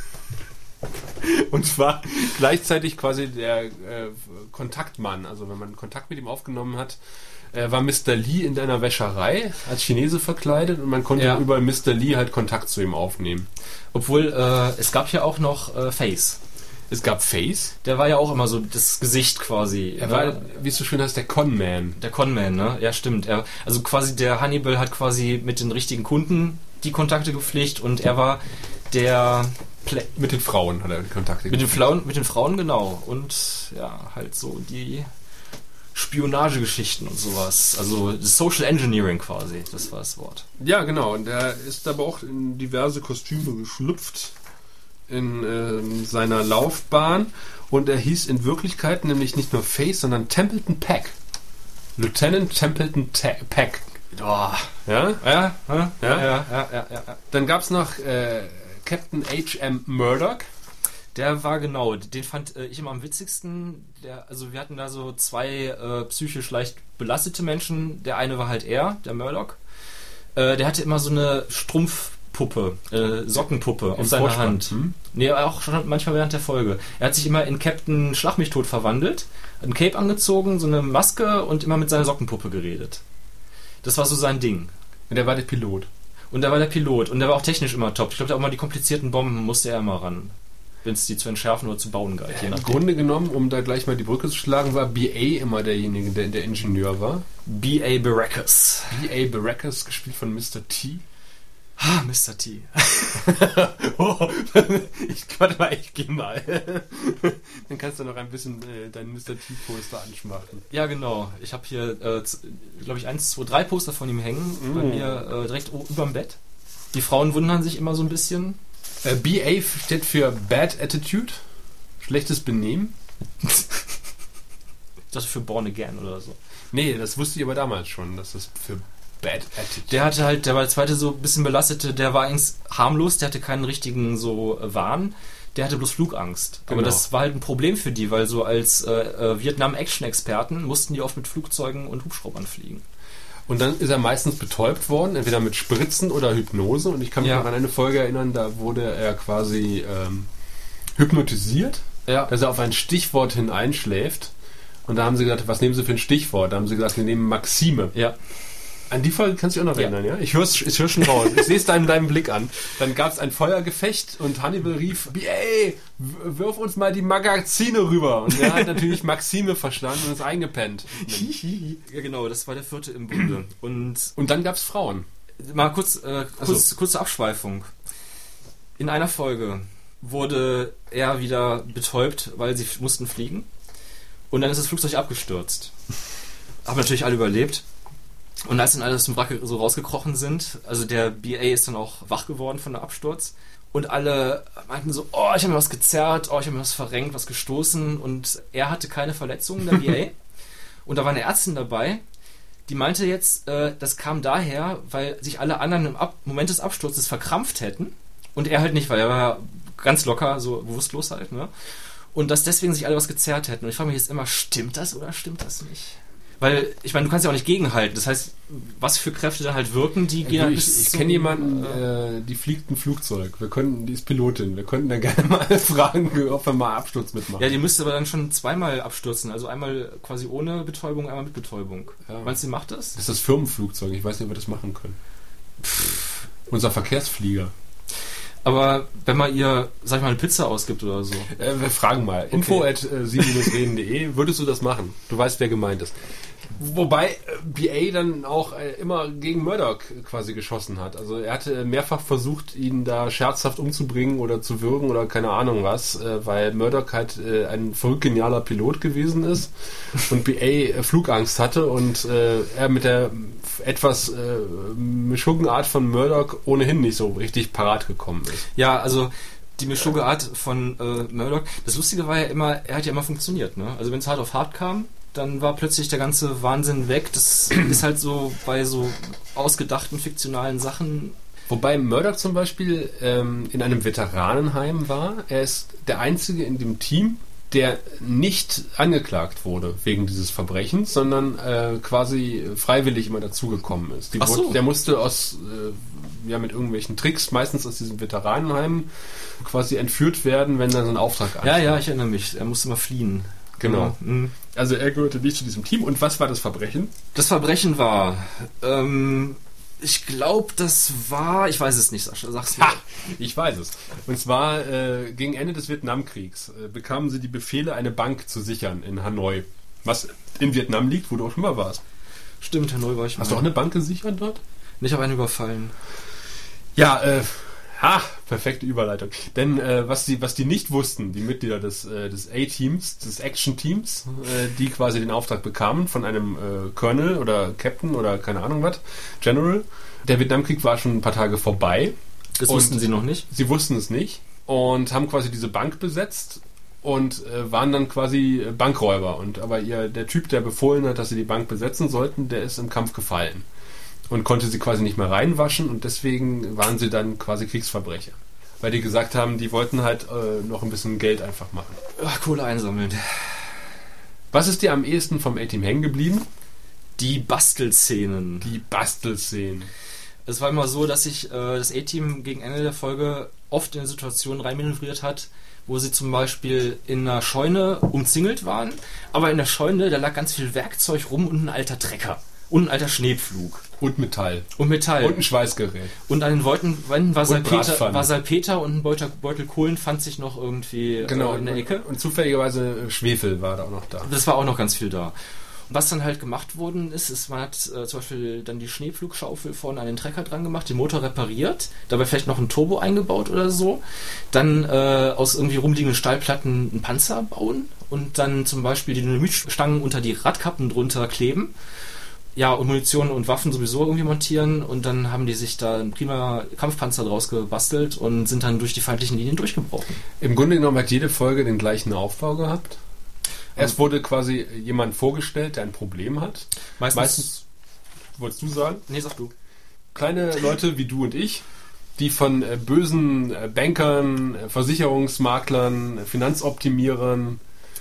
Und war gleichzeitig quasi der äh, Kontaktmann. Also wenn man Kontakt mit ihm aufgenommen hat, er war Mister Lee in einer Wäscherei als Chinese verkleidet und man konnte ja. über Mister Lee halt Kontakt zu ihm aufnehmen. Obwohl, äh, es gab ja auch noch äh, Face. Es gab Face. Der war ja auch immer so das Gesicht quasi. Er war, wie es so schön heißt, der Conman. Der Conman, ne? Ja, stimmt. Er, also quasi der Hannibal hat quasi mit den richtigen Kunden die Kontakte gepflegt und er war der... Play- mit den Frauen hat er die Kontakte mit den Frauen, mit den Frauen, genau. Und ja, halt so die Spionagegeschichten und sowas. Also Social Engineering quasi, das war das Wort. Ja, genau. Und er ist aber auch in diverse Kostüme geschlüpft in äh, seiner Laufbahn. Und er hieß in Wirklichkeit nämlich nicht nur Face, sondern Templeton Peck. Lieutenant Templeton Ta- Peck. Oh. Ja? Ja, ja, ja, ja, ja, ja, ja, ja. Dann gab es noch äh, Captain H M Murdoch. Der war genau, den fand äh, ich immer am witzigsten. Der, also wir hatten da so zwei äh, psychisch leicht belastete Menschen. Der eine war halt er, der Murdoch. Äh, der hatte immer so eine Strumpfpuppe, äh, Sockenpuppe auf seiner Vorspann. Hand. Hm? Nee, auch schon manchmal während der Folge. Er hat sich immer in Captain Schlag mich tot verwandelt, ein Cape angezogen, so eine Maske und immer mit seiner Sockenpuppe geredet. Das war so sein Ding. Und er war der Pilot. Und er war der Pilot. Und der war auch technisch immer top. Ich glaube, auch mal die komplizierten Bomben musste er immer ran. Wenn es die zu entschärfen oder zu bauen galt. Im Grunde genommen, um da gleich mal die Brücke zu schlagen, war B A immer derjenige, der der Ingenieur war. B A Baracus. B A Baracus, gespielt von Mister T. Ah, Mister T. Oh, ich, warte mal, ich geh mal. Dann kannst du noch ein bisschen äh, dein Mister T-Poster anschmachten. Ja, genau. Ich habe hier, äh, glaube ich, eins, zwei, drei Poster von ihm hängen. Mm. Bei mir äh, direkt o- überm Bett. Die Frauen wundern sich immer so ein bisschen. Äh, B A steht für Bad Attitude. Schlechtes Benehmen. Das ist für Born Again oder so. Nee, das wusste ich aber damals schon, dass das für Bad Attitude. Der hatte halt, der war der zweite so ein bisschen belastete, der war eigentlich harmlos, der hatte keinen richtigen so äh, Wahn, der hatte bloß Flugangst. Genau. Aber das war halt ein Problem für die, weil so als äh, äh, Vietnam-Action-Experten mussten die oft mit Flugzeugen und Hubschraubern fliegen. Und dann ist er meistens betäubt worden, entweder mit Spritzen oder Hypnose. Und ich kann mich Ja. noch an eine Folge erinnern, da wurde er quasi ähm, hypnotisiert, Ja. dass er auf ein Stichwort hin einschläft. Und da haben sie gesagt, was nehmen Sie für ein Stichwort? Da haben sie gesagt, wir nehmen Maxime. Ja. An die Folge kannst du dich auch noch Ja. erinnern, ja? Ich hör's, ich hör's schon raus. Ich sehe es da in deinem Blick an. Dann gab es ein Feuergefecht und Hannibal rief, B A, wirf uns mal die Magazine rüber. Und er hat natürlich Maxime verstanden und ist eingepennt. Ja, genau, das war der vierte im Bunde. Und Und dann gab's Frauen. mal kurz, äh, kurz so. kurze Abschweifung. In einer Folge wurde er wieder betäubt, weil sie mussten fliegen. Und dann ist das Flugzeug abgestürzt. Haben natürlich alle überlebt. Und als dann alle aus dem Wrack so rausgekrochen sind, also der B A ist dann auch wach geworden von dem Absturz. Und alle meinten so, oh, ich habe mir was gezerrt, oh, ich habe mir was verrenkt, was gestoßen. Und er hatte keine Verletzungen, der B A. Und da war eine Ärztin dabei, die meinte jetzt, äh, das kam daher, weil sich alle anderen im Ab- Moment des Absturzes verkrampft hätten. Und er halt nicht, weil er war ganz locker, so bewusstlos halt, ne? Und dass deswegen sich alle was gezerrt hätten. Und ich frage mich jetzt immer, stimmt das oder stimmt das nicht? Weil, ich meine, du kannst ja auch nicht gegenhalten. Das heißt, was für Kräfte dann halt wirken, die gehen Ja, halt ich bis ich zum- kenne jemanden, äh, die fliegt ein Flugzeug. Wir könnten, die ist Pilotin. Wir könnten da gerne mal fragen, ob wir mal Absturz mitmachen. Ja, die müsste aber dann schon zweimal abstürzen. Also einmal quasi ohne Betäubung, einmal mit Betäubung. Ja. Meinst du, die macht das? Das ist das Firmenflugzeug. Ich weiß nicht, ob wir das machen können. Unser Verkehrsflieger. Aber wenn man ihr, sag ich mal, eine Pizza ausgibt oder so. Äh, wir fragen mal. Okay. info at sie Bindestrich reden punkt de. Würdest du das machen? Du weißt, wer gemeint ist. Wobei äh, B A dann auch äh, immer gegen Murdoch quasi geschossen hat. Also er hatte mehrfach versucht, ihn da scherzhaft umzubringen oder zu würgen oder keine Ahnung was, äh, weil Murdoch halt äh, ein verrückt genialer Pilot gewesen ist und B A äh, Flugangst hatte und äh, er mit der etwas äh, mischucken Art von Murdoch ohnehin nicht so richtig parat gekommen ist. Ja, also Die Meshuggah-Art von äh, Murdoch. Das Lustige war ja immer, er hat ja immer funktioniert, ne? Also wenn es hart auf hart kam, dann war plötzlich der ganze Wahnsinn weg. Das ist halt so bei so ausgedachten, fiktionalen Sachen. Wobei Murdoch zum Beispiel ähm, in einem Veteranenheim war. Er ist der Einzige in dem Team, der nicht angeklagt wurde wegen dieses Verbrechens, sondern äh, quasi freiwillig immer dazugekommen ist. Die Ach so. wurde, der musste aus, äh, ja, mit irgendwelchen Tricks, meistens aus diesem Veteranenheim, quasi entführt werden, wenn er so einen Auftrag anstand. Ja, ja, ich erinnere mich. Er musste mal fliehen. Genau. Mhm. Also er gehörte nicht zu diesem Team. Und was war das Verbrechen? Das Verbrechen war, ähm, ich glaube, das war, ich weiß es nicht, Sascha, sag's mir. Ha, ich weiß es. Und zwar äh, gegen Ende des Vietnamkriegs äh, bekamen sie die Befehle, eine Bank zu sichern in Hanoi, was in Vietnam liegt, wo du auch schon mal warst. Stimmt, Hanoi war ich mal. Hast du auch eine Bank gesichert dort? Nicht auf einen überfallen. Ja, äh, ha, perfekte Überleitung. Denn äh, was die was die nicht wussten, die Mitglieder des äh, des A-Teams, des Action-Teams, äh, die quasi den Auftrag bekamen von einem äh, Colonel oder Captain oder keine Ahnung was, General. Der Vietnamkrieg war schon ein paar Tage vorbei. Das wussten sie noch nicht? Sie wussten es nicht und haben quasi diese Bank besetzt und äh, waren dann quasi Bankräuber. Und aber ihr der Typ, der befohlen hat, dass sie die Bank besetzen sollten, der ist im Kampf gefallen. Und konnte sie quasi nicht mehr reinwaschen und deswegen waren sie dann quasi Kriegsverbrecher. Weil die gesagt haben, die wollten halt äh, noch ein bisschen Geld einfach machen. Ach, Kohle einsammeln. Was ist dir am ehesten vom A-Team hängen geblieben? Die Bastelszenen. Die Bastelszenen. Es war immer so, dass sich äh, das A-Team gegen Ende der Folge oft in eine Situation reinmanövriert hat, wo sie zum Beispiel in einer Scheune umzingelt waren, aber in der Scheune, da lag ganz viel Werkzeug rum und ein alter Trecker. Und ein alter Schneepflug. Und Metall. Und Metall. Und ein Schweißgerät. Und an den Wänden war Salpeter, war Salpeter und ein Beutel, Beutel Kohlen fand sich noch irgendwie genau, äh, in der Ecke. Und zufälligerweise Schwefel war da auch noch da. Das war auch noch ganz viel da. Was dann halt gemacht worden ist, ist, man hat äh, zum Beispiel dann die Schneepflugschaufel vorne an den Trecker dran gemacht, den Motor repariert, dabei vielleicht noch ein Turbo eingebaut oder so, dann äh, aus irgendwie rumliegenden Stahlplatten einen Panzer bauen und dann zum Beispiel die Dynamitstangen unter die Radkappen drunter kleben. Ja, und Munition und Waffen sowieso irgendwie montieren und dann haben die sich da einen prima Kampfpanzer draus gebastelt und sind dann durch die feindlichen Linien durchgebrochen. Im Grunde genommen hat jede Folge den gleichen Aufbau gehabt. Es wurde quasi jemand vorgestellt, der ein Problem hat. Meistens, Meistens wolltest du sagen? Nee, sag du. Kleine Leute wie du und ich, die von äh, bösen äh, Bankern, äh, Versicherungsmaklern, äh, Finanzoptimierern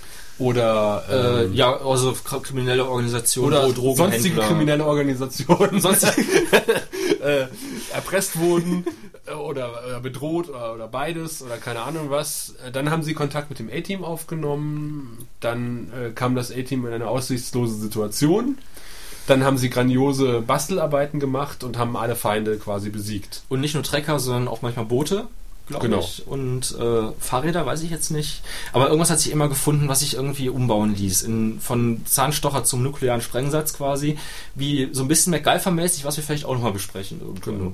oder ähm, äh, ja, also kriminelle Organisationen oder Drogenhändler. sonstige kriminelle Organisationen sonstige, äh, erpresst wurden äh, oder, oder bedroht oder, oder beides oder keine Ahnung was. Dann haben sie Kontakt mit dem A-Team aufgenommen. Dann äh, kam das A-Team in eine aussichtslose Situation. Dann haben sie grandiose Bastelarbeiten gemacht und haben alle Feinde quasi besiegt. Und nicht nur Trecker, sondern auch manchmal Boote. Genau. Ich. Und äh, Fahrräder weiß ich jetzt nicht. Aber irgendwas hat sich immer gefunden, was sich irgendwie umbauen ließ. In, von Zahnstocher zum nuklearen Sprengsatz quasi. Wie so ein bisschen MacGyver-mäßig, was wir vielleicht auch nochmal besprechen. Genau.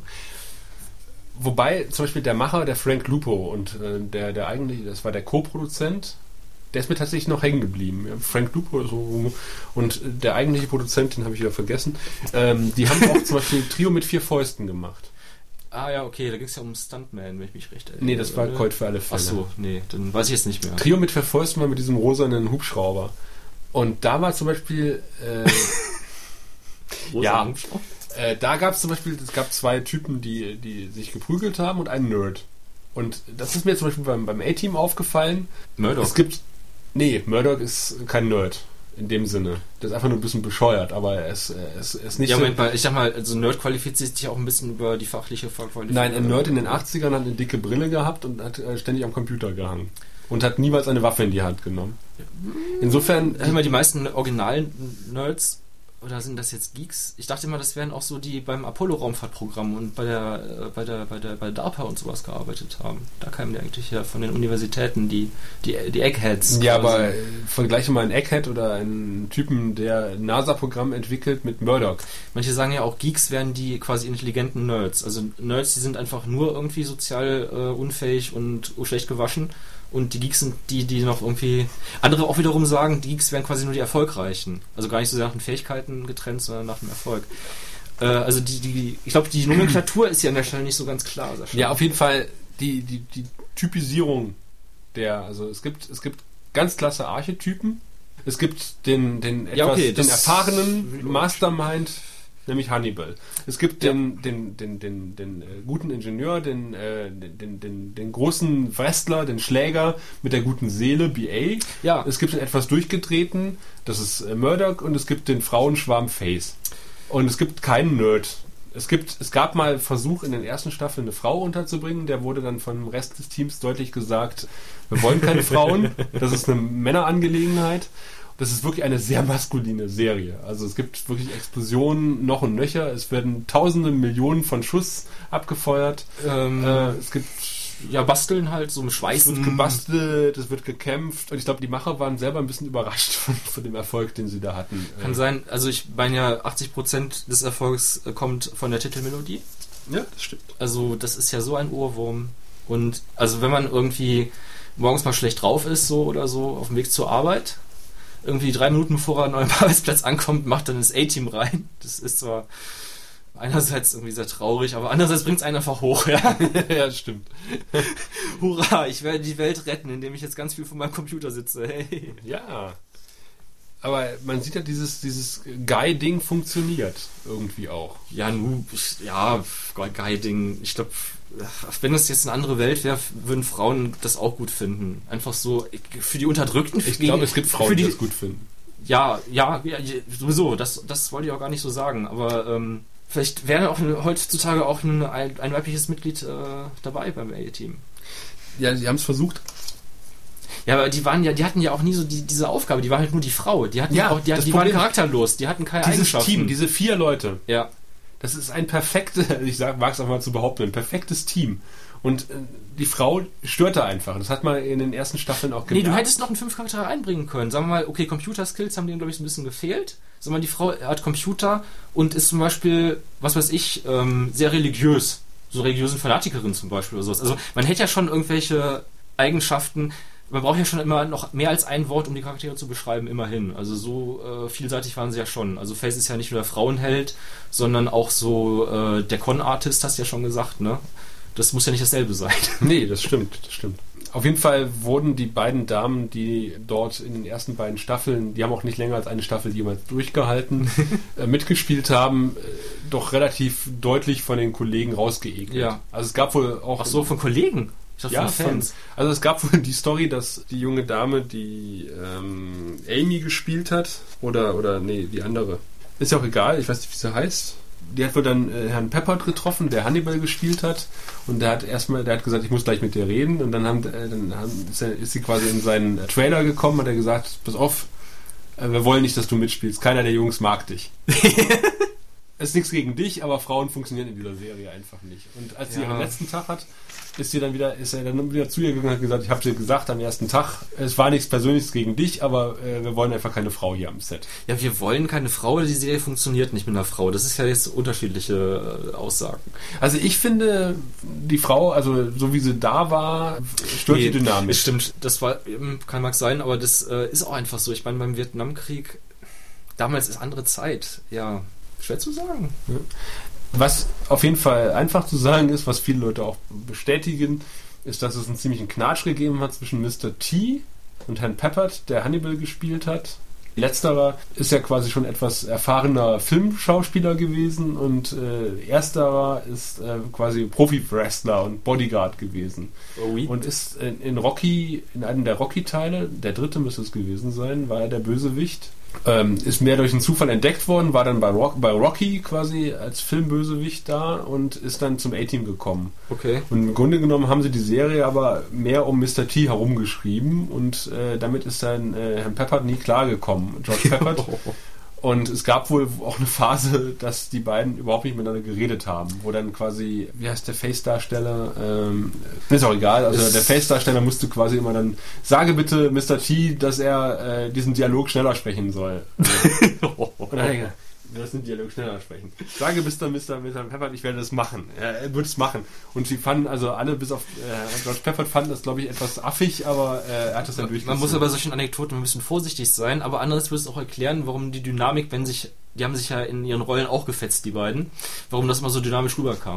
Wobei zum Beispiel der Macher, der Frank Lupo und äh, der, der eigentlich, das war der Co-Produzent, der ist mir tatsächlich noch hängen geblieben. Ja, Frank Lupo so, und der eigentliche Produzent, den habe ich wieder vergessen. Ähm, die haben auch zum Beispiel Trio mit vier Fäusten gemacht. Ah ja, okay, da ging es ja um Stuntman, wenn ich mich recht erinnere. Nee, das war Colt für alle Fälle. Ach so, nee, dann weiß ich jetzt nicht mehr. Trio mit vier Fäusten war mit diesem rosanen Hubschrauber. Und da war zum Beispiel... Äh, ja, Hubschrauber? Äh, da gab es zum Beispiel, es gab zwei Typen, die, die sich geprügelt haben und einen Nerd. Und das ist mir zum Beispiel beim, beim A-Team aufgefallen. Murdoch? Es gibt... Nee, Murdoch ist kein Nerd. In dem Sinne. Der ist einfach nur ein bisschen bescheuert, aber er ist, er ist, er ist nicht ja, so... Moment mal, ich sag mal, also Nerd qualifiziert sich auch ein bisschen über die fachliche Qualifikation. Nein, ein Nerd in den achtzigern hat eine dicke Brille gehabt und hat äh, ständig am Computer gehangen. Und hat niemals eine Waffe in die Hand genommen. Insofern... Sag mal, die meisten originalen Nerds, oder sind das jetzt Geeks? Ich dachte immer, das wären auch so die beim Apollo-Raumfahrtprogramm und bei der, äh, bei der, bei der, bei DARPA und sowas gearbeitet haben. Da kamen die eigentlich ja von den Universitäten, die, die, die Eggheads. Ja, quasi. Aber äh, vergleiche mal einen Egghead oder einen Typen, der ein NASA-Programm entwickelt mit Murdoch. Manche sagen ja auch, Geeks wären die quasi intelligenten Nerds. Also Nerds, die sind einfach nur irgendwie sozial äh, unfähig und schlecht gewaschen. Und die Geeks sind die, die noch irgendwie... Andere auch wiederum sagen, die Geeks wären quasi nur die Erfolgreichen. Also gar nicht so sehr nach den Fähigkeiten getrennt, sondern nach dem Erfolg. Äh, also die, die, ich glaube, die Nomenklatur ist ja an der Stelle nicht so ganz klar. Ja, auf jeden Fall, die, die, die Typisierung der, also es gibt, es gibt ganz klasse Archetypen. Es gibt den, den etwas, ja, okay, den erfahrenen Mastermind, nämlich Hannibal. Es gibt ja. den, den, den, den, den, äh, guten Ingenieur, den, äh, den, den, den, den großen Wrestler, den Schläger mit der guten Seele, B A. Ja. Es gibt den etwas durchgedrehten, das ist äh, Murdoch, und es gibt den Frauenschwarm Face. Und es gibt keinen Nerd. Es gibt, es gab mal Versuch in den ersten Staffeln eine Frau unterzubringen, der wurde dann vom Rest des Teams deutlich gesagt, wir wollen keine Frauen, das ist eine Männerangelegenheit. Das ist wirklich eine sehr maskuline Serie. Also es gibt wirklich Explosionen noch und nöcher, es werden tausende Millionen von Schuss abgefeuert. Ähm, äh, es gibt ja, basteln halt, so mit Schweißen. Es wird gebastelt, es wird gekämpft und ich glaube, die Macher waren selber ein bisschen überrascht von, von dem Erfolg, den sie da hatten. Kann sein, also ich meine ja, achtzig Prozent des Erfolgs kommt von der Titelmelodie. Ja, das stimmt. Also das ist ja so ein Ohrwurm. Und also wenn man irgendwie morgens mal schlecht drauf ist, so oder so, auf dem Weg zur Arbeit, irgendwie drei Minuten bevor er an einem Arbeitsplatz ankommt, macht dann das A-Team rein. Das ist zwar einerseits irgendwie sehr traurig, aber andererseits bringt es einen einfach hoch, ja. Ja, das stimmt. Hurra, ich werde die Welt retten, indem ich jetzt ganz viel vor meinem Computer sitze. Hey. Ja. Aber man sieht ja, dieses, dieses Guy-Ding funktioniert irgendwie auch. Ja, nu, ja, Guy-Ding. Ich glaube, wenn das jetzt eine andere Welt wäre, würden Frauen das auch gut finden. Einfach so, für die Unterdrückten. Ich glaube, es gibt Frauen, die das gut finden. Ja, ja, ja, sowieso. Das, das wollte ich auch gar nicht so sagen. Aber ähm, vielleicht wäre auch eine, heutzutage auch ein, ein weibliches Mitglied äh, dabei beim A-Team. Ja, sie haben es versucht. Ja, aber die waren ja, die hatten ja auch nie so die, diese Aufgabe, die war halt nur die Frau. Die hatten ja, auch, die, die waren charakterlos, die hatten keine dieses Eigenschaften. Team, diese vier Leute. Ja. Das ist ein perfektes, ich mag es auch mal zu behaupten, ein perfektes Team. Und äh, die Frau störte einfach. Das hat man in den ersten Staffeln auch gemerkt. Nee, du hättest noch einen fünf Charaktere einbringen können. Sagen wir mal, okay, Computer-Skills haben denen, glaube ich, so ein bisschen gefehlt. Sagen wir mal, die Frau hat Computer und ist zum Beispiel, was weiß ich, ähm, sehr religiös. So religiösen Fanatikerin zum Beispiel oder sowas. Also man hätte ja schon irgendwelche Eigenschaften. Man braucht ja schon immer noch mehr als ein Wort, um die Charaktere zu beschreiben, immerhin. Also so äh, vielseitig waren sie ja schon. Also Face ist ja nicht nur der Frauenheld, sondern auch so äh, der Con-Artist, hast du ja schon gesagt, ne? Das muss ja nicht dasselbe sein. Nee, das stimmt, das stimmt. Auf jeden Fall wurden die beiden Damen, die dort in den ersten beiden Staffeln, die haben auch nicht länger als eine Staffel jemals durchgehalten, äh, mitgespielt haben, äh, doch relativ deutlich von den Kollegen rausgeekelt. Ja. Also es gab wohl auch... Ach so, von Kollegen? Ja, von, also es gab wohl die Story, dass die junge Dame, die ähm, Amy gespielt hat, oder, oder nee, die andere, ist ja auch egal, ich weiß nicht, wie sie heißt, die hat wohl dann äh, Herrn Peppard getroffen, der Hannibal gespielt hat, und der hat erstmal, der hat gesagt, ich muss gleich mit dir reden, und dann, haben, äh, dann haben, ist, er, ist sie quasi in seinen äh, Trailer gekommen, und hat er gesagt, pass auf, äh, wir wollen nicht, dass du mitspielst, keiner der Jungs mag dich. Es ist nichts gegen dich, aber Frauen funktionieren in dieser Serie einfach nicht. Und als sie ja. ihren letzten Tag hat, ist sie dann wieder, ist er dann wieder zu ihr gegangen und hat gesagt, ich habe dir gesagt am ersten Tag, es war nichts Persönliches gegen dich, aber äh, wir wollen einfach keine Frau hier am Set. Ja, wir wollen keine Frau, die Serie funktioniert nicht mit einer Frau. Das ist ja jetzt unterschiedliche äh, Aussagen. Also ich finde, die Frau, also so wie sie da war, stört nee, die Dynamik. Stimmt, das war, kann mag sein, aber das äh, ist auch einfach so. Ich meine, beim Vietnamkrieg, damals ist andere Zeit, ja, schwer zu sagen. Ja. Was auf jeden Fall einfach zu sagen ist, was viele Leute auch bestätigen, ist, dass es einen ziemlichen Knatsch gegeben hat zwischen Mister T und Herrn Peppard, der Hannibal gespielt hat. Letzterer ist ja quasi schon etwas erfahrener Filmschauspieler gewesen und äh, ersterer ist äh, quasi Profi-Wrestler und Bodyguard gewesen. Oh, oui. Und ist in, in Rocky, in einem der Rocky-Teile, der dritte müsste es gewesen sein, war er der Bösewicht. Ähm, ist mehr durch einen Zufall entdeckt worden, war dann bei, Rock, bei Rocky quasi als Filmbösewicht da und ist dann zum A-Team gekommen. Okay. Und im Grunde genommen haben sie die Serie aber mehr um Mister T herumgeschrieben und äh, damit ist dann äh, Herrn Peppard nie klargekommen, George Peppard. Und es gab wohl auch eine Phase, dass die beiden überhaupt nicht miteinander geredet haben, wo dann quasi, wie heißt der Face-Darsteller? Ähm, ist auch egal, also ist der Face-Darsteller musste quasi immer dann, sage bitte Mister T, dass er äh, diesen Dialog schneller sprechen soll. Und dann denke ich, wir müssen den Dialog schneller sprechen. Sage Mister Mister Mister Peppard, ich werde das machen. Er wird es machen. Und sie fanden, also alle bis auf äh, George Peppard fanden das, glaube ich, etwas affig, aber äh, er hat das dann durchgezogen. Man muss aber bei solchen Anekdoten ein bisschen vorsichtig sein, aber andererseits würde es auch erklären, warum die Dynamik, wenn sich, die haben sich ja in ihren Rollen auch gefetzt, die beiden, warum das immer so dynamisch rüberkam.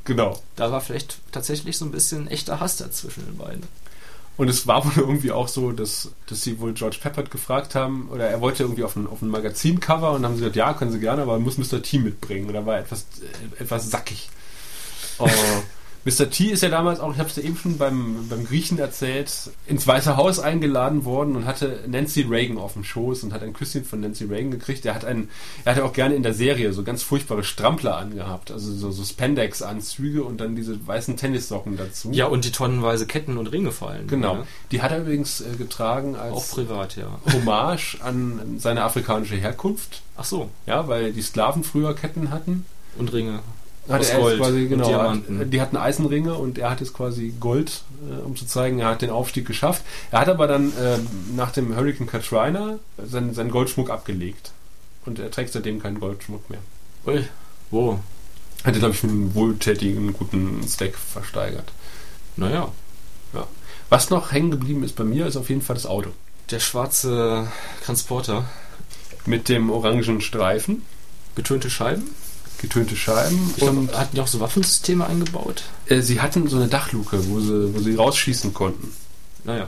Genau. Da war vielleicht tatsächlich so ein bisschen echter Hass dazwischen den beiden. Und es war wohl irgendwie auch so, dass, dass sie wohl George Peppard gefragt haben, oder er wollte irgendwie auf ein, auf ein Magazincover und dann haben sie gesagt, ja, können sie gerne, aber muss Mister T mitbringen. Und da war etwas, äh, etwas sackig. Oh. Mister T ist ja damals auch, ich habe es dir eben schon beim, beim Griechen erzählt, ins Weiße Haus eingeladen worden und hatte Nancy Reagan auf dem Schoß und hat ein Küsschen von Nancy Reagan gekriegt. Er hat einen, er hatte auch gerne in der Serie so ganz furchtbare Strampler angehabt, also so, so Spandex-Anzüge und dann diese weißen Tennissocken dazu. Ja, und die tonnenweise Ketten und Ringe fallen. Genau. Ja. Die hat er übrigens äh, getragen als auch privat, ja. Hommage an seine afrikanische Herkunft. Ach so. Ja, weil die Sklaven früher Ketten hatten. Und Ringe. Hatte er Gold quasi, genau, Diamanten. Die hatten Eisenringe und er hat jetzt quasi Gold, äh, um zu zeigen, er hat den Aufstieg geschafft. Er hat aber dann äh, nach dem Hurricane Katrina seinen, seinen Goldschmuck abgelegt. Und er trägt seitdem keinen Goldschmuck mehr. Ui, wo? Hatte, glaube ich, einen wohltätigen, guten Stack versteigert. Naja. Ja. Was noch hängen geblieben ist bei mir, ist auf jeden Fall das Auto. Der schwarze Transporter. Mit dem orangen Streifen. Getönte Scheiben. Getönte Scheiben. Ich und glaub, hatten die auch so Waffensysteme eingebaut? Äh, sie hatten so eine Dachluke, wo sie, wo sie rausschießen konnten. Naja.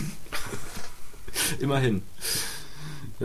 Immerhin. Äh.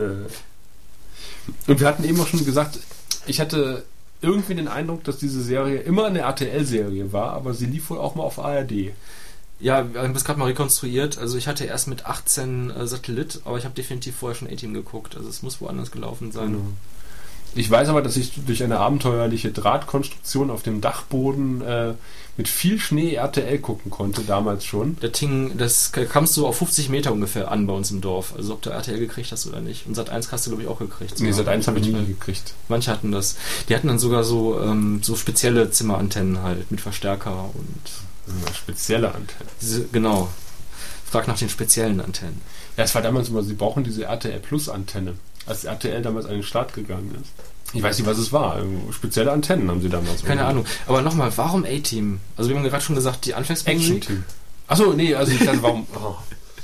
Und wir hatten eben auch schon gesagt, ich hatte irgendwie den Eindruck, dass diese Serie immer eine R T L-Serie war, aber sie lief wohl auch mal auf A R D. Ja, wir haben das gerade mal rekonstruiert. Also ich hatte erst mit achtzehn äh, Satellit, aber ich habe definitiv vorher schon A-Team geguckt. Also es muss woanders gelaufen sein. Genau. Ich weiß aber, dass ich durch eine abenteuerliche Drahtkonstruktion auf dem Dachboden äh, mit viel Schnee R T L gucken konnte, damals schon. Der Ting, das kamst du auf fünfzig Meter ungefähr an bei uns im Dorf. Also ob du R T L gekriegt hast oder nicht. Und Sat eins hast du, glaube ich, auch gekriegt. Nee, Sat eins habe ich nie gekriegt. Manche hatten das. Die hatten dann sogar so, ähm, so spezielle Zimmerantennen halt mit Verstärker und... Ja, spezielle Antennen. Diese, genau. Frag nach den speziellen Antennen. Ja, es war damals immer, sie brauchen diese R T L Plus Antenne, als R T L damals an den Start gegangen ist. Ich weiß nicht, was es war. Spezielle Antennen haben sie damals. Keine Ahnung. Aber nochmal, warum A-Team? Also wir haben gerade schon gesagt, die Anfangsmusik. Action-Team. Achso, nee, also ich dann warum... Oh.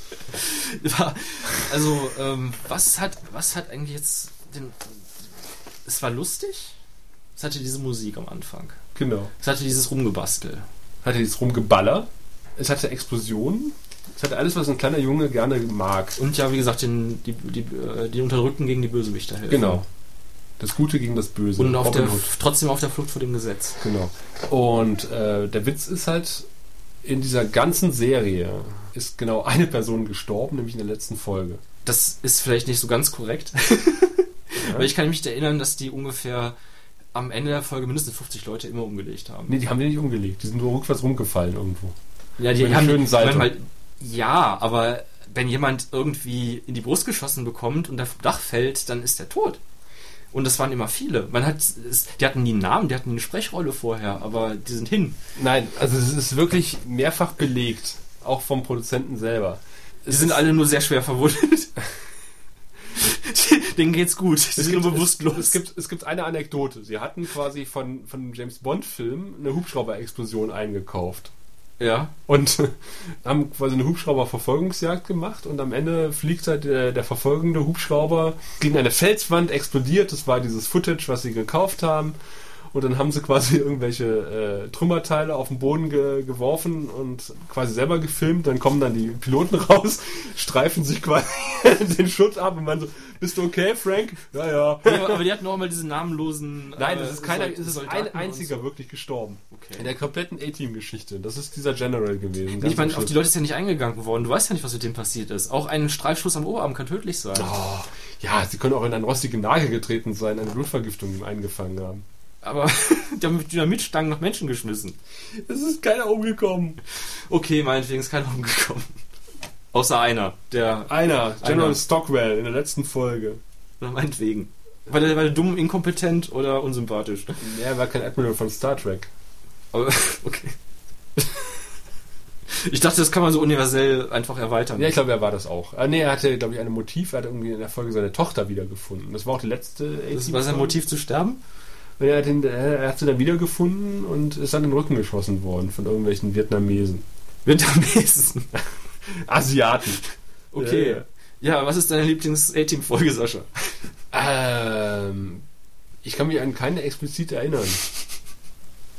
Also, ähm, was hat, was hat eigentlich jetzt den... Es war lustig. Es hatte diese Musik am Anfang. Genau. Es hatte dieses Rumgebastel. Hatte dieses Rumgeballer. Es hatte Explosionen. Es hatte alles, was ein kleiner Junge gerne mag. Und ja, wie gesagt, den, die, die, die Unterdrückten gegen die Bösewichter helfen. Genau. Das Gute gegen das Böse. Und auf der, trotzdem auf der Flucht vor dem Gesetz. Genau. Und äh, der Witz ist halt, in dieser ganzen Serie ist genau eine Person gestorben, nämlich in der letzten Folge. Das ist vielleicht nicht so ganz korrekt. Ja. Weil ich kann mich erinnern, dass die ungefähr am Ende der Folge mindestens fünfzig Leute immer umgelegt haben. Nee, die haben die nicht umgelegt. Die sind nur rückwärts rumgefallen irgendwo. Ja, die haben schönen Seite. Mal, ja, aber wenn jemand irgendwie in die Brust geschossen bekommt und auf dem Dach fällt, dann ist der tot. Und das waren immer viele. Man hat, die hatten nie einen Namen, die hatten eine Sprechrolle vorher, aber die sind hin. Nein, also es ist wirklich mehrfach belegt, auch vom Produzenten selber. Die sind alle nur sehr schwer verwundet. Denen geht's gut. Die sind nur bewusstlos. Es, es, gibt, es gibt eine Anekdote. Sie hatten quasi von, von einem James-Bond-Film eine Hubschrauber-Explosion eingekauft. Ja. Und haben quasi eine Hubschrauber-Verfolgungsjagd gemacht und am Ende fliegt halt der, der verfolgende Hubschrauber gegen eine Felswand, explodiert. Das war dieses Footage, was sie gekauft haben. Und dann haben sie quasi irgendwelche äh, Trümmerteile auf den Boden ge- geworfen und quasi selber gefilmt. Dann kommen dann die Piloten raus, streifen sich quasi den Schutt ab und man so, bist du okay, Frank? Ja, ja. ja aber die hatten auch mal diese namenlosen... Nein, es ist keiner, Sol- es ist ein einziger so. wirklich gestorben. Okay. In der kompletten A-Team-Geschichte. Das ist dieser General gewesen. Ich meine, auf die Leute ist ja nicht eingegangen worden. Du weißt ja nicht, was mit dem passiert ist. Auch ein Streifschuss am Oberarm kann tödlich sein. Oh, ja, sie können auch in einen rostigen Nagel getreten sein, eine Blutvergiftung eingefangen haben. Aber die haben mit Dynamitstangen nach Menschen geschmissen. Es ist keiner umgekommen. Okay, meinetwegen ist keiner umgekommen. Außer einer. Der einer, General einer. Stockwell in der letzten Folge. Oder meinetwegen. War der, war der dumm, inkompetent oder unsympathisch? Er war kein Admiral von Star Trek. Aber, okay. Ich dachte, das kann man so universell einfach erweitern. Ja, ich glaube, er war das auch. Ah, nee, er hatte, glaube ich, ein Motiv. Er hat irgendwie in der Folge seine Tochter wiedergefunden. Das war auch die letzte. Das war sein Motiv zu sterben? Er hat, ihn, er hat sie dann wiedergefunden und ist an den Rücken geschossen worden von irgendwelchen Vietnamesen. Vietnamesen? Asiaten. Okay. Äh, ja, was ist deine Lieblings-A-Team-Folge, Sascha? Ähm, ich kann mich an keine explizit erinnern.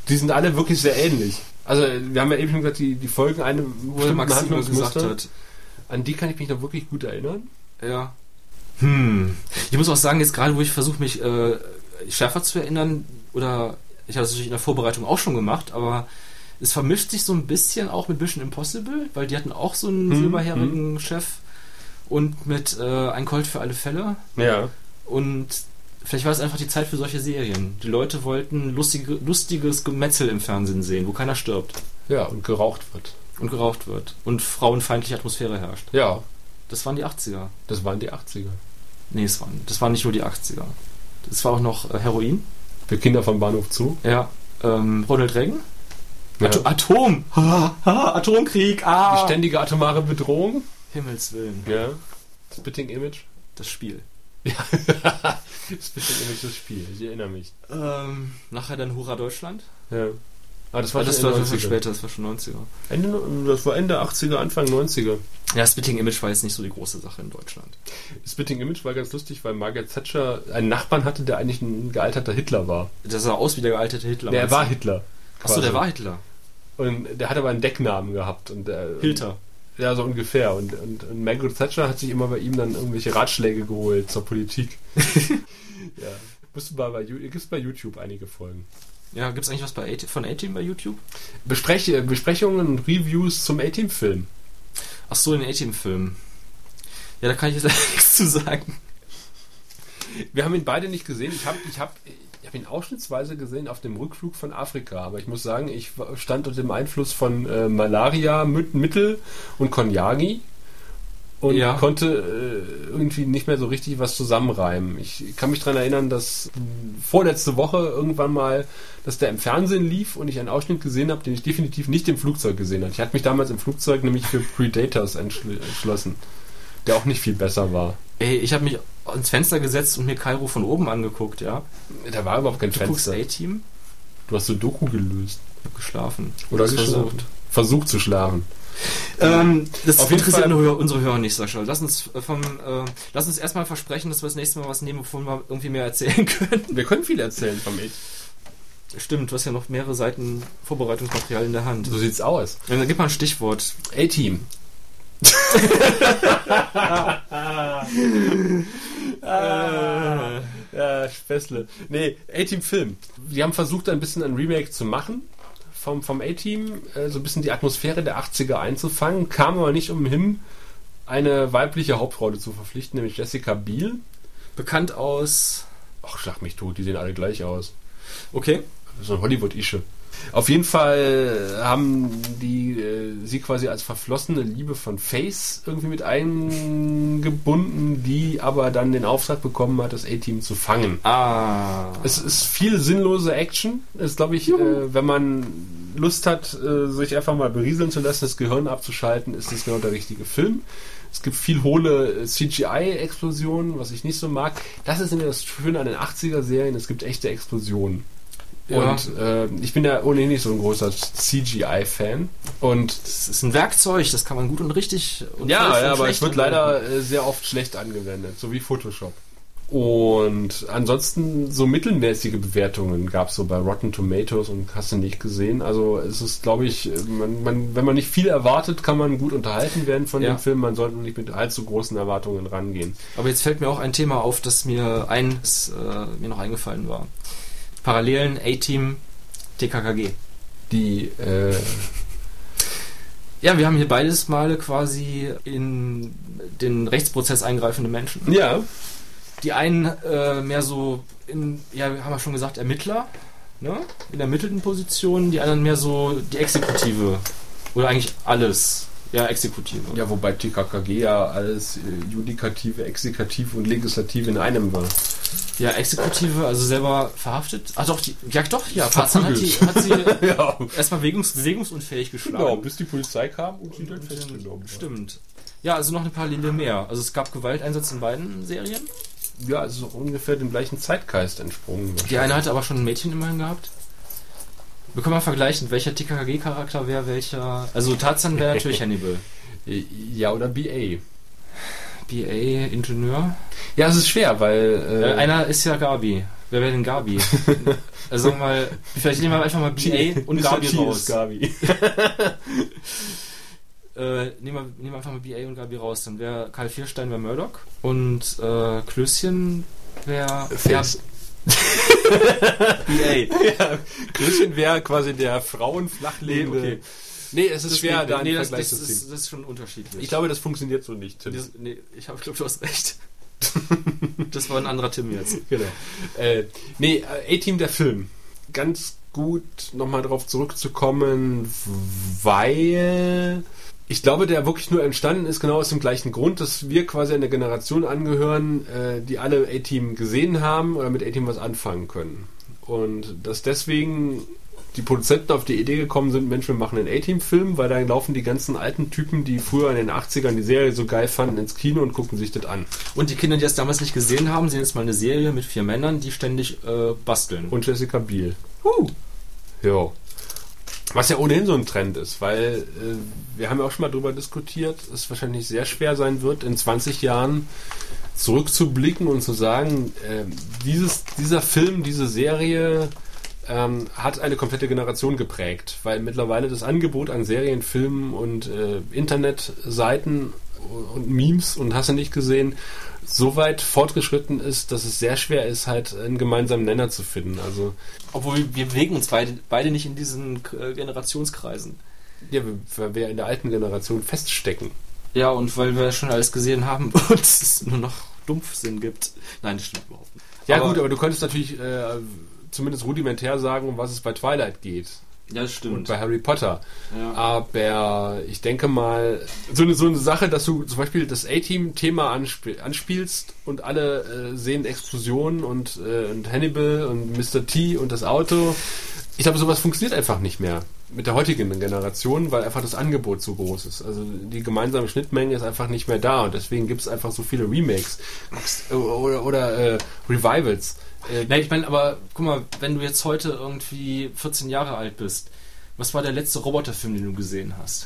Die sind alle wirklich sehr ähnlich. Also wir haben ja eben schon gesagt, die, die Folgen eine Wo Max gesagt hat. An die kann ich mich noch wirklich gut erinnern. Ja. Hm. Ich muss auch sagen, jetzt gerade, wo ich versuche, mich äh, schärfer zu erinnern, oder ich habe das natürlich in der Vorbereitung auch schon gemacht, aber es vermischt sich so ein bisschen auch mit Mission Impossible, weil die hatten auch so einen hm, silberhaarigen hm. Chef und mit äh, Ein Colt für alle Fälle. Ja. Und vielleicht war es einfach die Zeit für solche Serien. Die Leute wollten lustige, lustiges Gemetzel im Fernsehen sehen, wo keiner stirbt. Ja, und geraucht wird. Und geraucht wird. Und frauenfeindliche Atmosphäre herrscht. Ja. Das waren die achtziger. Das waren die achtziger. Nee, es waren, das waren nicht nur die achtziger. Das war auch noch äh, Heroin. Für Kinder vom Bahnhof Zoo. Ja. Ähm, Ronald Reagan. Ja. Atom. Atom. Ha, ha, Atomkrieg. Ah. Die ständige atomare Bedrohung. Himmels Willen. Ja. Spitting Image. Das Spiel. Ja. Spitting Image, das Spiel. Ich erinnere mich. Ähm, nachher dann Hurra Deutschland. Ja. Ah, das war, ah, das war schon später, das war schon neunziger. Ende, das war Ende achtziger, Anfang neunziger. Ja, Spitting Image war jetzt nicht so die große Sache in Deutschland. Spitting Image war ganz lustig, weil Margaret Thatcher einen Nachbarn hatte, der eigentlich ein gealterter Hitler war. Der sah aus wie der gealterte Hitler. Der war Hitler. Achso, der war Hitler. Und der hat aber einen Decknamen gehabt. Und der, Hilter. Ja, so ungefähr. Und, und, und Margaret Thatcher hat sich immer bei ihm dann irgendwelche Ratschläge geholt zur Politik. Ja. Musst du bei, bei, gibt's bei YouTube einige Folgen. Ja, gibt's eigentlich was bei A- von A-Team bei YouTube? Besprech, Besprechungen und Reviews zum A-Team-Film. Ach so, den A-Team-Film. Ja, da kann ich jetzt nichts zu sagen. Wir haben ihn beide nicht gesehen. Ich habe ich hab, ich hab ihn ausschnittsweise gesehen auf dem Rückflug von Afrika. Aber ich muss sagen, ich stand unter dem Einfluss von äh, Malaria-Mittel und Konyagi. Und ja. konnte äh, irgendwie nicht mehr so richtig was zusammenreimen. Ich kann mich daran erinnern, dass vorletzte Woche irgendwann mal, dass der im Fernsehen lief und ich einen Ausschnitt gesehen habe, den ich definitiv nicht im Flugzeug gesehen habe. Ich hatte mich damals im Flugzeug nämlich für Predators entschl- entschlossen, der auch nicht viel besser war. Ey, ich habe mich ans Fenster gesetzt und mir Kairo von oben angeguckt, ja. Da war überhaupt kein du Fenster. Du A-Team? Du hast so Doku gelöst. Ich habe geschlafen. Oder geschlafen. Versucht. Versucht zu schlafen. Ähm, das Auf interessiert Fall. unsere Hörer nicht, Sascha. Lass uns vom, äh, lass uns erstmal versprechen, dass wir das nächste Mal was nehmen, wovon wir irgendwie mehr erzählen können. Wir können viel erzählen vom A-Team. Stimmt, du hast ja noch mehrere Seiten Vorbereitungsmaterial in der Hand. So sieht's aus. Ja, dann gib mal ein Stichwort. A-Team. ah, ja, Späßle. Nee, A-Team-Film. Die haben versucht, ein bisschen ein Remake zu machen. Vom, vom A-Team äh, so ein bisschen die Atmosphäre der achtziger einzufangen, kam aber nicht umhin, eine weibliche Hauptrolle zu verpflichten, nämlich Jessica Biel. Bekannt aus... Ach, schlag mich tot, die sehen alle gleich aus. Okay. So ein Hollywood-Ische. Auf jeden Fall haben die äh, sie quasi als verflossene Liebe von Faith irgendwie mit eingebunden, die aber dann den Auftrag bekommen hat, das A-Team zu fangen. Ah. Es ist viel sinnlose Action. Es ist, glaube ich, äh, wenn man Lust hat, äh, sich einfach mal berieseln zu lassen, das Gehirn abzuschalten, ist das genau der richtige Film. Es gibt viel hohle C G I-Explosionen, was ich nicht so mag. Das ist nämlich das Schöne an den achtziger-Serien, es gibt echte Explosionen. Ja. Und äh, ich bin ja ohnehin nicht so ein großer C G I-Fan. Und das ist ein Werkzeug, das kann man gut und richtig und ja, ja, aber es wird leider äh, sehr oft schlecht angewendet, so wie Photoshop. Und ansonsten so mittelmäßige Bewertungen gab es so bei Rotten Tomatoes und hast du nicht gesehen. Also es ist, glaube ich, man, man, wenn man nicht viel erwartet, kann man gut unterhalten werden von ja. dem Film. Man sollte nicht mit allzu großen Erwartungen rangehen. Aber jetzt fällt mir auch ein Thema auf, das mir eins äh, mir noch eingefallen war. Parallelen A-Team, T K K G. Die, äh... ja, wir haben hier beides Male quasi in den Rechtsprozess eingreifende Menschen. Ja. Die einen äh, mehr so, in, ja, haben wir schon gesagt, Ermittler, ne? In ermittelten Positionen, die anderen mehr so die Exekutive. Oder eigentlich alles. Ja, Exekutive. Ja, wobei T K K G ja alles äh, Judikative, Exekutive und Legislative in einem war. Ja, Exekutive, also selber verhaftet. Ach doch, die, ja doch, ja. Farzan hat, die, hat sie ja. erstmal wegungs, bewegungsunfähig geschlagen. Genau, bis die Polizei kam und sie dann festgenommen. Stimmt. Ja, also noch eine Parallele mehr. Also es gab Gewalteinsatz in beiden Serien. Ja, also ungefähr dem gleichen Zeitgeist entsprungen. Die eine hatte aber schon ein Mädchen immerhin gehabt. Wir können mal vergleichen, welcher T K K G-Charakter wäre welcher... Also Tarzan wäre natürlich Hannibal. Ja, oder B A. B A, Ingenieur? Ja, es ist schwer, weil... Äh, einer ist ja Gabi. Wer wäre denn Gabi? Also sag mal, vielleicht nehmen wir einfach mal B A und Gabi raus. Gabi. äh, nehmen, wir, nehmen wir einfach mal B A und Gabi raus. Dann wäre Karl Vierstein wäre Murdoch und äh, Klößchen wäre... Face. B A. Ja, Klößchen wäre quasi der frauenflachlegende... Okay. Nee, es ist Das schwer, geht- da einen nee, das, Vergleich das, zu ist, ziehen. das ist schon unterschiedlich. Ich glaube, das funktioniert so nicht, Tim. Das, nee, ich glaube, glaub, du hast recht. Das war ein anderer Tim jetzt. Genau. Äh, nee, A-Team der Film. Ganz gut nochmal drauf zurückzukommen, weil ich glaube, der wirklich nur entstanden ist, genau aus dem gleichen Grund, dass wir quasi einer Generation angehören, äh, die alle A-Team gesehen haben oder mit A-Team was anfangen können. Und dass deswegen die Produzenten auf die Idee gekommen sind, Mensch, wir machen einen A-Team-Film, weil da laufen die ganzen alten Typen, die früher in den achtzigern die Serie so geil fanden, ins Kino und gucken sich das an. Und die Kinder, die das damals nicht gesehen haben, sehen jetzt mal eine Serie mit vier Männern, die ständig äh, basteln. Und Jessica Biel. uh. Ja. Was ja ohnehin so ein Trend ist, weil äh, wir haben ja auch schon mal drüber diskutiert, es wahrscheinlich sehr schwer sein wird, in zwanzig Jahren zurückzublicken und zu sagen, äh, dieses, dieser Film, diese Serie ähm, hat eine komplette Generation geprägt, weil mittlerweile das Angebot an Serien, Filmen und äh, Internetseiten und Memes und hast du nicht gesehen, so weit fortgeschritten ist, dass es sehr schwer ist, halt einen gemeinsamen Nenner zu finden. Also, Obwohl wir, wir bewegen uns beide, beide nicht in diesen äh, Generationskreisen. ja, weil wir in der alten Generation feststecken. Ja, und weil wir schon alles gesehen haben und es nur noch Dumpfsinn gibt. Nein, das stimmt überhaupt nicht. Ja aber, gut, aber du könntest natürlich äh, zumindest rudimentär sagen, um was es bei Twilight geht. Ja, das stimmt. Und bei Harry Potter. Ja. Aber ich denke mal, so eine, so eine Sache, dass du zum Beispiel das A-Team-Thema anspiel, anspielst und alle äh, sehen Explosionen und, äh, und Hannibal und Mister T und das Auto. Ich glaube, sowas funktioniert einfach nicht mehr mit der heutigen Generation, weil einfach das Angebot so groß ist. Also die gemeinsame Schnittmenge ist einfach nicht mehr da und deswegen gibt es einfach so viele Remakes oder, oder äh, Revivals. Äh, Nein, ich meine, aber guck mal, wenn du jetzt heute irgendwie vierzehn Jahre alt bist, was war der letzte Roboterfilm, den du gesehen hast?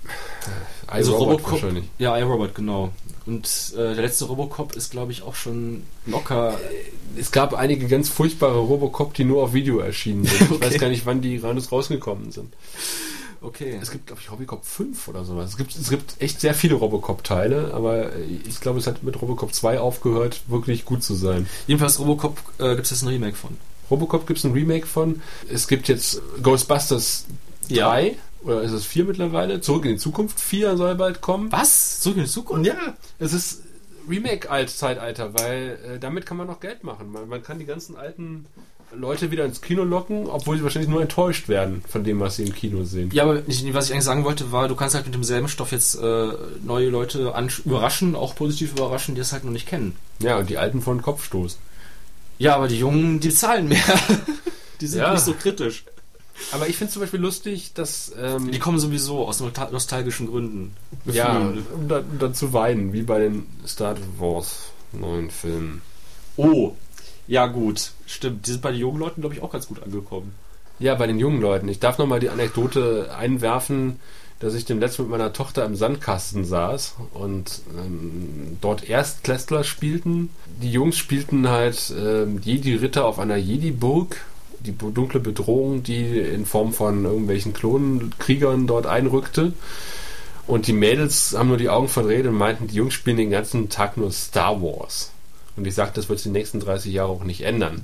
Also Robocop Robocop wahrscheinlich. Ja, iRobot, genau. Und äh, der letzte Robocop ist, glaube ich, auch schon locker. Es gab einige ganz furchtbare Robocop, die nur auf Video erschienen sind. Ich Okay. weiß gar nicht, wann die raus- rausgekommen sind. Okay. Es gibt, glaube ich, Robocop fünf oder sowas. Es gibt, es gibt echt sehr viele Robocop-Teile, aber ich glaube, es hat mit Robocop zwei aufgehört, wirklich gut zu sein. Jedenfalls Robocop äh, gibt es jetzt ein Remake von. Robocop gibt es ein Remake von. Es gibt jetzt Ghostbusters drei, oder ist es vier mittlerweile? Zurück in die Zukunft vier soll bald kommen. Was? Zurück in die Zukunft? Ja, es ist Remake-Alt-Zeitalter, weil äh, damit kann man noch Geld machen. Man, man kann die ganzen alten Leute wieder ins Kino locken, obwohl sie wahrscheinlich nur enttäuscht werden von dem, was sie im Kino sehen. Ja, aber ich, was ich eigentlich sagen wollte, war, du kannst halt mit demselben Stoff jetzt äh, neue Leute ansch- überraschen, auch positiv überraschen, die es halt noch nicht kennen. Ja, und die Alten vor den Kopf stoßen. Ja, aber die Jungen, die zahlen mehr. Die sind Ja. nicht so kritisch. Aber ich finde es zum Beispiel lustig, dass ähm, Die kommen sowieso aus nostal- nostalgischen Gründen. ja, Gefühlen. um, da, um dann zu weinen, wie bei den Star Wars neuen Filmen. Oh, ja gut, stimmt. Die sind bei den jungen Leuten, glaube ich, auch ganz gut angekommen. Ja, bei den jungen Leuten. Ich darf nochmal die Anekdote einwerfen, dass ich dem letzten mit meiner Tochter im Sandkasten saß und ähm, dort Erstklässler spielten. Die Jungs spielten halt ähm, Jedi-Ritter auf einer Jedi-Burg, die dunkle Bedrohung, die in Form von irgendwelchen Klonenkriegern dort einrückte. Und die Mädels haben nur die Augen verdreht und meinten, die Jungs spielen den ganzen Tag nur Star Wars. Und ich sagte, das wird sich die nächsten dreißig Jahre auch nicht ändern.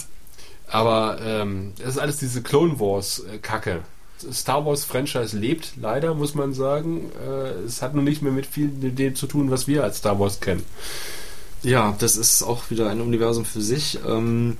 Aber ähm, das ist alles diese Clone Wars-Kacke. Star Wars-Franchise lebt leider, muss man sagen. Äh, es hat nur nicht mehr mit viel mit dem zu tun, was wir als Star Wars kennen. Ja, das ist auch wieder ein Universum für sich. Ähm,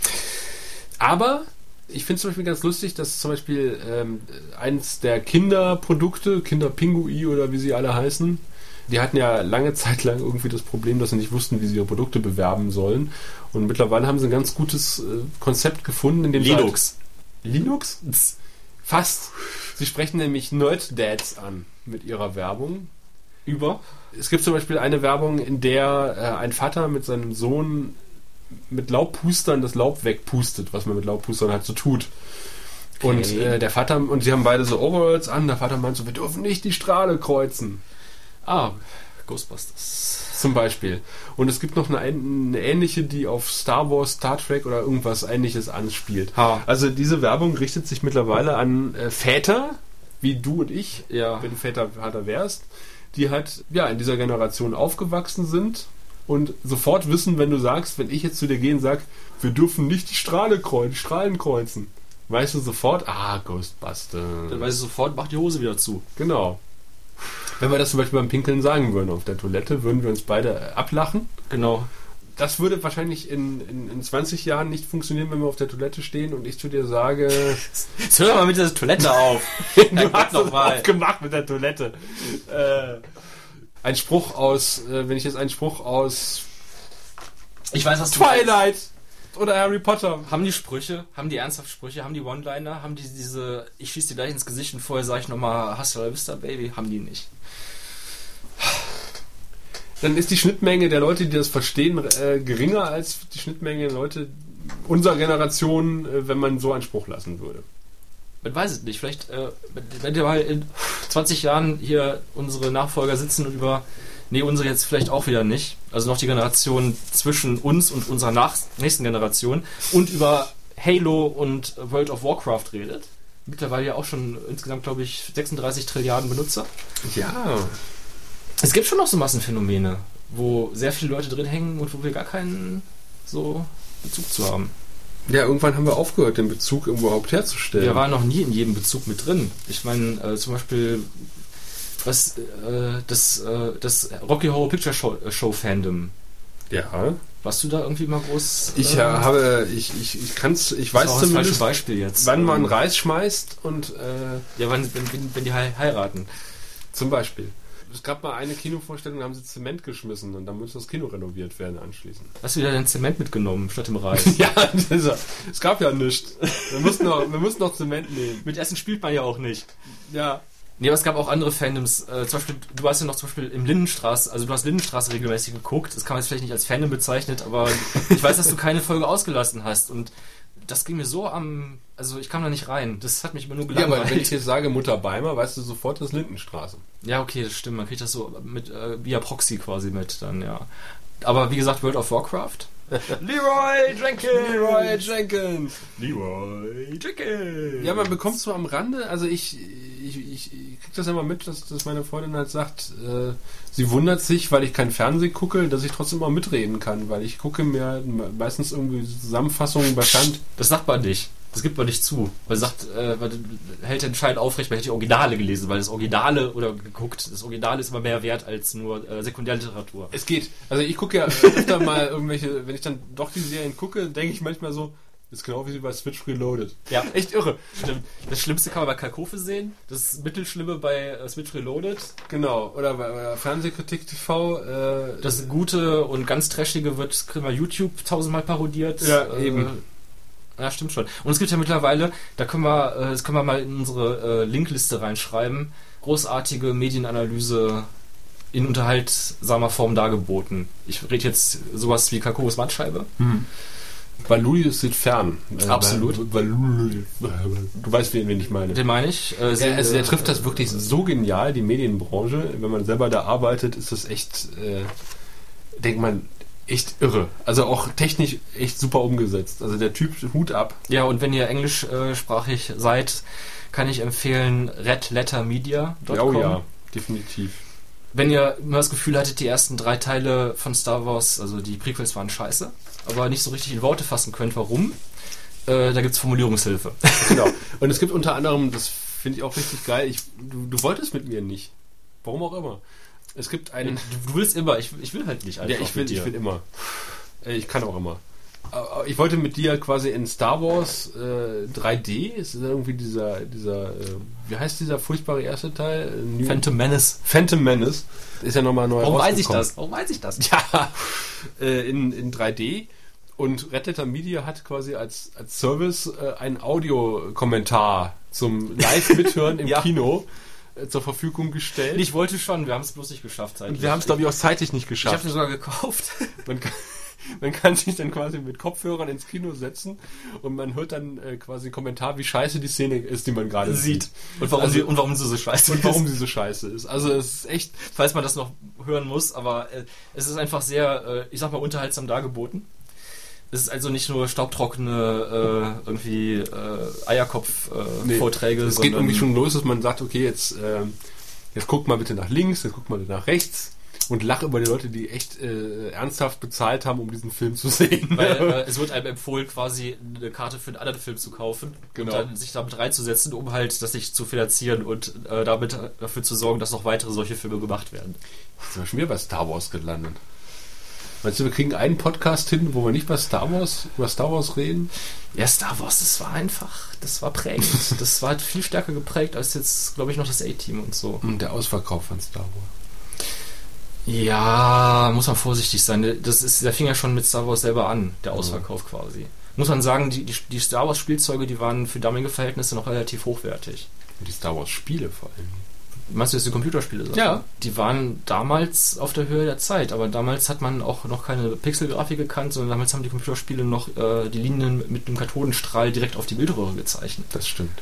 Aber ich finde es zum Beispiel ganz lustig, dass zum Beispiel ähm, eins der Kinderprodukte, Kinderpingui oder wie sie alle heißen, die hatten ja lange Zeit lang irgendwie das Problem, dass sie nicht wussten, wie sie ihre Produkte bewerben sollen. Und mittlerweile haben sie ein ganz gutes äh, Konzept gefunden, in dem Linux. Sie halt Linux? Fast. Sie sprechen nämlich Nerd-Dads an mit ihrer Werbung. über? Es gibt zum Beispiel eine Werbung, in der äh, ein Vater mit seinem Sohn mit Laubpustern das Laub wegpustet, was man mit Laubpustern halt so tut. Okay. Und äh, der Vater, und sie haben beide so Overalls an, der Vater meint so, wir dürfen nicht die Strahle kreuzen. Ah, Ghostbusters. Zum Beispiel. Und es gibt noch eine, eine ähnliche, die auf Star Wars, Star Trek oder irgendwas Ähnliches anspielt. Ha. Also diese Werbung richtet sich mittlerweile an äh, Väter, wie du und ich, Ja. wenn du Väter, Vater wärst, die halt ja in dieser Generation aufgewachsen sind und sofort wissen, wenn du sagst, wenn ich jetzt zu dir gehe und sag, wir dürfen nicht die Strahle kreuzen, die Strahlen kreuzen, weißt du sofort, ah, Ghostbusters. Dann weiß ich sofort, mach die Hose wieder zu. Genau. Wenn wir das zum Beispiel beim Pinkeln sagen würden auf der Toilette, würden wir uns beide ablachen. Genau. Das würde wahrscheinlich in, in, in zwanzig Jahren nicht funktionieren, wenn wir auf der Toilette stehen und ich zu dir sage... Jetzt hör mal mit der Toilette auf. Du hast es aufgemacht mit der Toilette. Äh, ein Spruch aus... Äh, wenn ich jetzt einen Spruch aus... Ich weiß, was du Twilight oder Harry Potter... Haben die Sprüche? Haben die ernsthaft Sprüche? Haben die One-Liner? Haben die diese... Ich schieß dir gleich ins Gesicht und vorher sage ich nochmal Hasta la vista, Baby? Haben die nicht. Dann ist die Schnittmenge der Leute, die das verstehen, äh, geringer als die Schnittmenge der Leute unserer Generation, äh, wenn man so einen Spruch lassen würde. Man weiß es nicht. Vielleicht, äh, wenn wir mal in zwanzig Jahren hier unsere Nachfolger sitzen und über... Nee, unsere jetzt vielleicht auch wieder nicht. Also noch die Generation zwischen uns und unserer nach- nächsten Generation und über Halo und World of Warcraft redet. Mittlerweile ja auch schon insgesamt, glaube ich, sechsunddreißig Trilliarden Benutzer. Ja. Es gibt schon noch so Massenphänomene, wo sehr viele Leute drin hängen und wo wir gar keinen so Bezug zu haben. Ja, irgendwann haben wir aufgehört, den Bezug überhaupt herzustellen. Wir waren noch nie in jedem Bezug mit drin. Ich meine, äh, zum Beispiel was äh, das, äh, das Rocky Horror Picture Show, äh, Show Fandom. Ja. Warst du da irgendwie mal groß? Äh, Ich äh, habe, ich, ich, ich kann's, ich weiß das zumindest, Beispiel jetzt. wann man Reis schmeißt und äh, ja, wann, wenn, wenn, wenn die he- heiraten. Zum Beispiel. Es gab mal eine Kinovorstellung, da haben sie Zement geschmissen und dann muss das Kino renoviert werden anschließend. Hast du wieder den Zement mitgenommen statt dem Reis? Ja, das, es gab ja nichts. Wir mussten noch, wir mussten noch Zement nehmen. Mit Essen spielt man ja auch nicht. Ja. Nee, aber es gab auch andere Fandoms. Äh, zum Beispiel, du warst ja noch zum Beispiel im Lindenstraße, also du hast Lindenstraße regelmäßig geguckt. Das kann man jetzt vielleicht nicht als Fandom bezeichnet, aber ich weiß, dass du keine Folge ausgelassen hast. Und das ging mir so am... Also ich kam da nicht rein. Das hat mich immer nur gelangweilt. Ja, aber wenn ich jetzt sage Mutter Beimer, weißt du sofort, das ist Lindenstraße. Ja, okay, das stimmt. Man kriegt das so mit äh, via Proxy quasi mit dann, ja. Aber wie gesagt, World of Warcraft. Leroy Jenkins! Leroy Jenkins! Leroy Jenkins! Ja, man bekommt so am Rande, also ich, ich, ich, ich krieg das ja mal mit, dass, dass meine Freundin halt sagt, äh, sie wundert sich, weil ich kein Fernsehen gucke, dass ich trotzdem mal mitreden kann, weil ich gucke mir meistens irgendwie Zusammenfassungen bei Stand. Das sagt man nicht. Das gibt man nicht zu. Weil sagt, äh, weil hält den Schein aufrecht, weil hätte die Originale gelesen, weil das Originale oder geguckt, das Originale ist immer mehr wert als nur äh, Sekundärliteratur. Es geht. Also ich gucke ja öfter mal irgendwelche, wenn ich dann doch die Serien gucke, denke ich manchmal so, das ist genau wie bei Switch Reloaded. Ja, echt irre. Stimmt. Das Schlimmste kann man bei Kalkofe sehen, das Mittelschlimme bei äh, Switch Reloaded. Genau. Oder bei, bei Fernsehkritik T V. Äh, das Gute und ganz Trashige wird bei YouTube tausendmal parodiert. Ja, äh, eben. Ja, stimmt schon. Und es gibt ja mittlerweile, da können wir, äh, das können wir mal in unsere äh, Linkliste reinschreiben, großartige Medienanalyse in unterhaltsamer Form dargeboten. Ich rede jetzt sowas wie Kalkofes Mattscheibe. Hm. Baluli sieht fern. Absolut. Baluli. Du weißt, wen ich meine. Den meine ich. Äh, ja, also der trifft das wirklich so genial, die Medienbranche. Wenn man selber da arbeitet, ist das echt, äh, denkt man, echt irre. Also auch technisch echt super umgesetzt. Also der Typ, Hut ab. Ja, und wenn ihr englischsprachig seid, kann ich empfehlen red letter media Punkt com. Oh ja, definitiv. Wenn ihr immer das Gefühl hattet, die ersten drei Teile von Star Wars, also die Prequels waren scheiße, aber nicht so richtig in Worte fassen könnt, warum, äh, da gibt's Formulierungshilfe. Genau. Und es gibt unter anderem, das finde ich auch richtig geil, ich, du, du wolltest mit mir nicht. Warum auch immer. Es gibt einen... Du, du willst immer, ich, ich will halt nicht einfach. Ja, ich will, ich will immer. Ich kann auch immer. Ich wollte mit dir quasi in Star Wars äh, drei D, ist irgendwie dieser, dieser, äh, wie heißt dieser furchtbare erste Teil? New Phantom Menace. Phantom Menace. Ist ja nochmal neu Warum weiß ich rausgekommen. das? Warum weiß ich das? Ja, äh, in, in drei D. Und Red Letter Media hat quasi als, als Service äh, einen Audiokommentar zum Live-Mithören im ja. Kino äh, zur Verfügung gestellt. Ich wollte schon, wir haben es bloß nicht geschafft. Und wir haben es, glaube ich, auch zeitlich nicht geschafft. Ich habe den sogar gekauft. Man kann, Man kann sich dann quasi mit Kopfhörern ins Kino setzen und man hört dann äh, quasi einen Kommentar, wie scheiße die Szene ist, die man gerade sieht. Und warum, also, sie, und warum sie so scheiße und ist. Und warum sie so scheiße ist. Also es ist echt... Falls man das noch hören muss, aber äh, es ist einfach sehr, äh, ich sag mal, unterhaltsam dargeboten. Es ist also nicht nur staubtrockene äh, irgendwie äh, Eierkopf-Vorträge. Äh, nee, es geht irgendwie schon los, dass man sagt, okay, jetzt, äh, jetzt guckt mal bitte nach links, jetzt guckt mal bitte nach rechts. Und lach über die Leute, die echt äh, ernsthaft bezahlt haben, um diesen Film zu sehen. Weil äh, es wird einem empfohlen, quasi eine Karte für einen anderen Film zu kaufen, genau. Und dann sich damit reinzusetzen, um halt das nicht zu finanzieren und äh, damit dafür zu sorgen, dass noch weitere solche Filme gemacht werden. Jetzt sind wir schon wieder bei Star Wars gelandet. Meinst du, wir kriegen einen Podcast hin, wo wir nicht bei Star Wars, über Star Wars reden? Ja, Star Wars, das war einfach, das war prägend. Das war halt viel stärker geprägt als jetzt, glaube ich, noch das A-Team und so. Und der Ausverkauf von Star Wars. Ja, muss man vorsichtig sein. Das ist, der fing ja schon mit Star Wars selber an, der Ausverkauf mhm. quasi. Muss man sagen, die, die, die Star Wars Spielzeuge, die waren für damalige Verhältnisse noch relativ hochwertig. Und die Star Wars Spiele vor allem. Meinst du jetzt die Computerspiele? Sagst ja. Du? Die waren damals auf der Höhe der Zeit, aber damals hat man auch noch keine Pixelgrafik gekannt, sondern damals haben die Computerspiele noch äh, die Linien mit einem Kathodenstrahl direkt auf die Bildröhre gezeichnet. Das stimmt.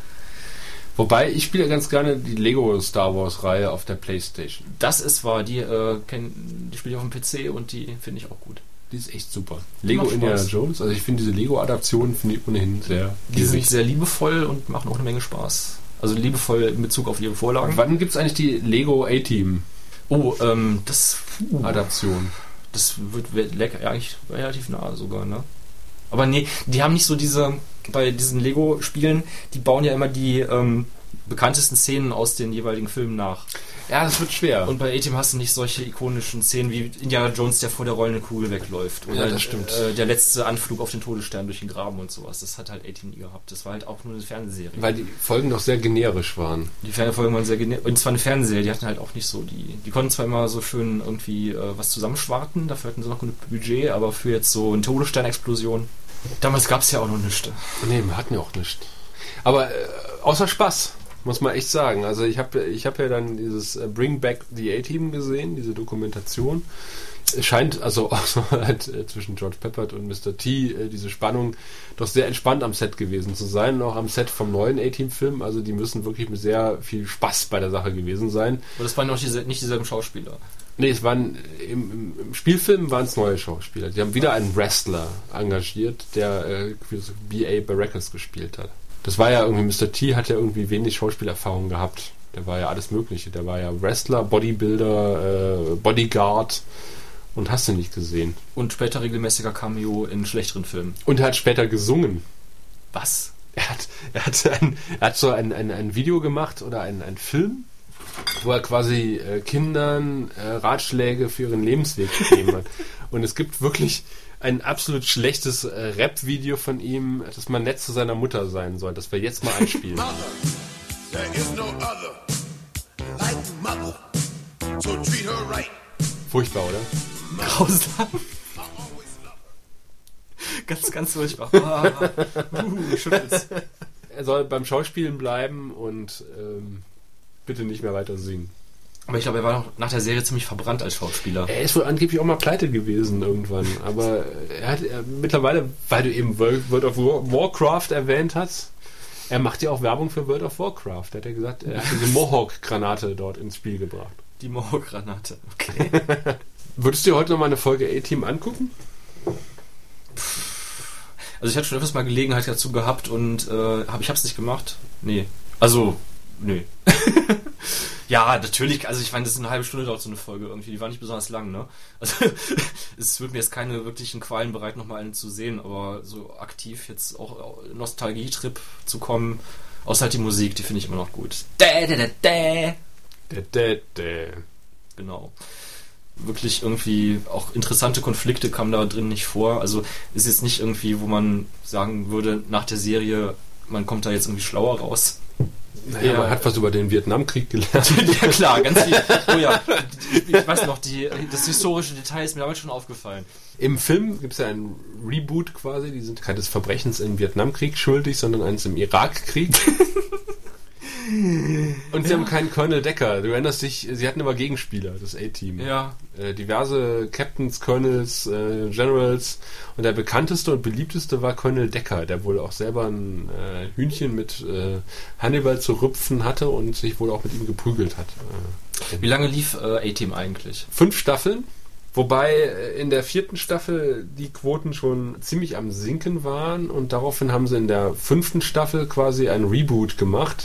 Wobei, ich spiele ganz gerne die Lego Star Wars Reihe auf der Playstation. Das ist wahr, die, äh, kenn, die spiele ich auf dem P C und die finde ich auch gut. Die ist echt super. Lego Indiana Jones, also ich finde diese Lego-Adaptionen finde ich ohnehin sehr... Die sind sehr liebevoll und machen auch eine Menge Spaß. Also liebevoll in Bezug auf ihre Vorlagen. Wann gibt es eigentlich die Lego A-Team? Oh, ähm, das... Uh, Adaption. Das wird lecker, ja, eigentlich relativ nah sogar, ne? Aber nee, die haben nicht so diese... Bei diesen Lego-Spielen, die bauen ja immer die ähm, bekanntesten Szenen aus den jeweiligen Filmen nach. Ja, das wird schwer. Und bei A-Team hast du nicht solche ikonischen Szenen wie Indiana Jones, der vor der rollenden Kugel wegläuft. Oder ja, das stimmt. Äh, der letzte Anflug auf den Todesstern durch den Graben und sowas. Das hat halt A-Team nie gehabt. Das war halt auch nur eine Fernsehserie. Weil die Folgen doch sehr generisch waren. Die Folgen waren sehr generisch. Und zwar eine Fernsehserie, die hatten halt auch nicht so die... Die konnten zwar immer so schön irgendwie äh, was zusammenschwarten, dafür hatten sie noch genug Budget, aber für jetzt so eine Todesstern-Explosion... Damals gab es ja auch noch nichts. Nee, wir hatten ja auch nichts. Aber äh, außer Spaß, muss man echt sagen. Also ich habe ich hab ja dann dieses äh, Bring Back the A-Team gesehen, diese Dokumentation. Es scheint, also halt, äh, zwischen George Peppard und Mister T, äh, diese Spannung doch sehr entspannt am Set gewesen zu sein. Auch am Set vom neuen A-Team-Film. Also die müssen wirklich mit sehr viel Spaß bei der Sache gewesen sein. Aber das waren noch diese, nicht dieselben Schauspieler. Nee, es waren im, im Spielfilm waren es neue Schauspieler. Die haben wieder einen Wrestler engagiert, der äh, B A Baracus gespielt hat. Das war ja irgendwie, Mister T hat ja irgendwie wenig Schauspielerfahrung gehabt. Der war ja alles Mögliche. Der war ja Wrestler, Bodybuilder, äh, Bodyguard und hast du nicht gesehen. Und später regelmäßiger Cameo in schlechteren Filmen. Und er hat später gesungen. Was? Er hat, er hat, ein, er hat so ein, ein, ein Video gemacht oder ein, ein Film, wo er quasi äh, Kindern äh, Ratschläge für ihren Lebensweg gegeben hat. Und es gibt wirklich ein absolut schlechtes äh, Rap-Video von ihm, dass man nett zu seiner Mutter sein soll, das wir jetzt mal einspielen. Mother, there is no other like mother, so treat her right. Furchtbar, oder? Grausam. Ganz, ganz furchtbar. Ah, uh, schüttelt's. Er soll beim Schauspielen bleiben und ähm, bitte nicht mehr weiter singen. Aber ich glaube, er war noch nach der Serie ziemlich verbrannt als Schauspieler. Er ist wohl angeblich auch mal pleite gewesen irgendwann. Aber er hat er, mittlerweile, weil du eben World of Warcraft erwähnt hast, er macht ja auch Werbung für World of Warcraft. Er hat ja gesagt, er hat diese Mohawk-Granate dort ins Spiel gebracht. Die Mohawk-Granate, okay. Würdest du dir heute noch mal eine Folge A-Team angucken? Also ich hatte schon öfters mal Gelegenheit dazu gehabt und äh, hab, ich habe es nicht gemacht. Nee. Also, nee. Ja, natürlich, also ich meine, das ist eine halbe Stunde dauert so eine Folge irgendwie, die war nicht besonders lang, ne? Also es wird mir jetzt keine wirklichen Qualen bereit, nochmal einen zu sehen, aber so aktiv jetzt auch Nostalgie-Trip zu kommen, außer halt die Musik, die finde ich immer noch gut. Dä, dä, dä, dä. Dä, dä, dä. Genau. Wirklich irgendwie auch interessante Konflikte kamen da drin nicht vor, also ist jetzt nicht irgendwie, wo man sagen würde, nach der Serie, man kommt da jetzt irgendwie schlauer raus. Naja, ja. Man hat was über den Vietnamkrieg gelernt. Ja klar, ganz viel. Oh ja, ich weiß noch, die, das historische Detail ist mir damals schon aufgefallen. Im Film gibt es ja ein Reboot quasi, die sind keines Verbrechens im Vietnamkrieg schuldig, sondern eines im Irakkrieg. Und sie ja. haben keinen Colonel Decker. Du erinnerst dich, sie hatten immer Gegenspieler, das A-Team. Ja. Äh, diverse Captains, Colonels, äh, Generals. Und der bekannteste und beliebteste war Colonel Decker, der wohl auch selber ein äh, Hühnchen mit äh, Hannibal zu rüpfen hatte und sich wohl auch mit ihm geprügelt hat. Äh, Wie lange lief äh, A-Team eigentlich? Fünf Staffeln. Wobei in der vierten Staffel die Quoten schon ziemlich am Sinken waren und daraufhin haben sie in der fünften Staffel quasi ein Reboot gemacht.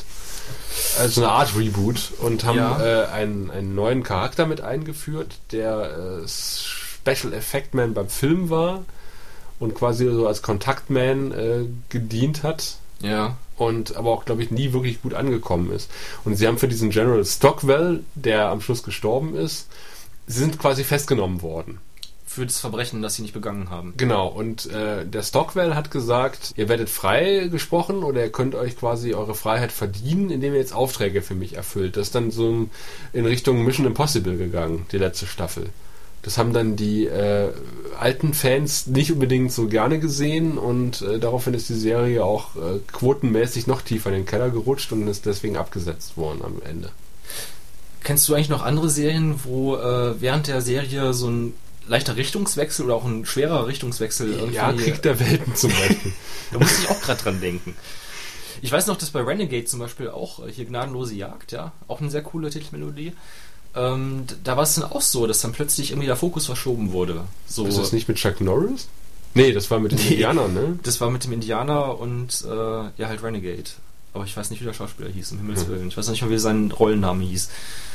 Also eine Art Reboot und haben ja. äh, einen, einen neuen Charakter mit eingeführt, der äh, Special Effect Man beim Film war und quasi so als Kontaktman äh, gedient hat. Ja. Und aber auch, glaube ich, nie wirklich gut angekommen ist. Und sie haben für diesen General Stockwell, der am Schluss gestorben ist, sie sind quasi festgenommen worden. Für das Verbrechen, das sie nicht begangen haben. Genau, und äh, der Stockwell hat gesagt, ihr werdet frei gesprochen oder ihr könnt euch quasi eure Freiheit verdienen, indem ihr jetzt Aufträge für mich erfüllt. Das ist dann so in Richtung Mission Impossible gegangen, die letzte Staffel. Das haben dann die äh, alten Fans nicht unbedingt so gerne gesehen und äh, daraufhin ist die Serie auch äh, quotenmäßig noch tiefer in den Keller gerutscht und ist deswegen abgesetzt worden am Ende. Kennst du eigentlich noch andere Serien, wo äh, während der Serie so ein leichter Richtungswechsel oder auch ein schwerer Richtungswechsel irgendwie... Ja, Krieg der Welten zum Beispiel. Da musste ich auch gerade dran denken. Ich weiß noch, dass bei Renegade zum Beispiel auch, hier Gnadenlose Jagd, ja, auch eine sehr coole Titelmelodie, ähm, da war es dann auch so, dass dann plötzlich irgendwie der Fokus verschoben wurde. So, ist das nicht mit Chuck Norris? Nee, das war mit dem nee, Indianer, ne? Das war mit dem Indianer und äh, ja, halt Renegade. Aber ich weiß nicht, wie der Schauspieler hieß, um Himmels Willen. Ich weiß nicht mal, wie sein Rollenname hieß.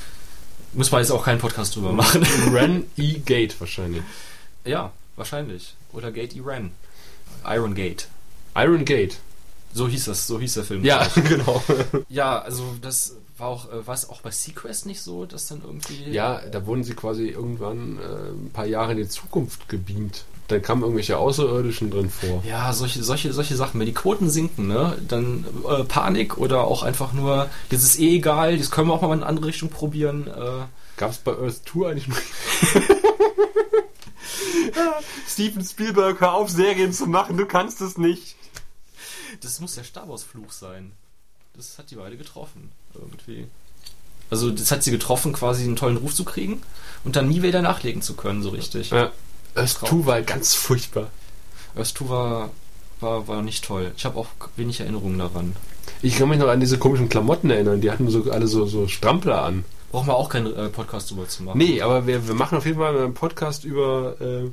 Muss man jetzt auch keinen Podcast drüber machen. Ren E. Gate wahrscheinlich. Ja, wahrscheinlich. Oder Gate E. Ren. Iron Gate. Iron Gate. So hieß das, so hieß der Film. Ja, genau. Ja, also das war auch, äh, war es auch bei Sequest nicht so, dass dann irgendwie... Ja, da wurden sie quasi irgendwann äh, ein paar Jahre in die Zukunft gebeamt. Dann kamen irgendwelche Außerirdischen drin vor. Ja, solche, solche, solche Sachen. Wenn die Quoten sinken, ne, dann äh, Panik oder auch einfach nur, das ist eh egal, das können wir auch mal in eine andere Richtung probieren. Äh. Gab es bei Earth zwei eigentlich noch... Steven Spielberg, hör auf, Serien zu machen, du kannst es nicht. Das muss der Star Wars Fluch sein. Das hat die beide getroffen, irgendwie. Also das hat sie getroffen, quasi einen tollen Ruf zu kriegen und dann nie wieder nachlegen zu können, so richtig. Ja. Earth zwei war ganz furchtbar. Earth zwei war, war, war nicht toll. Ich habe auch wenig Erinnerungen daran. Ich kann mich noch an diese komischen Klamotten erinnern. Die hatten so alle so, so Strampler an. Brauchen wir auch keinen äh, Podcast drüber zu machen. Nee, aber wir, wir machen auf jeden Fall einen Podcast über äh,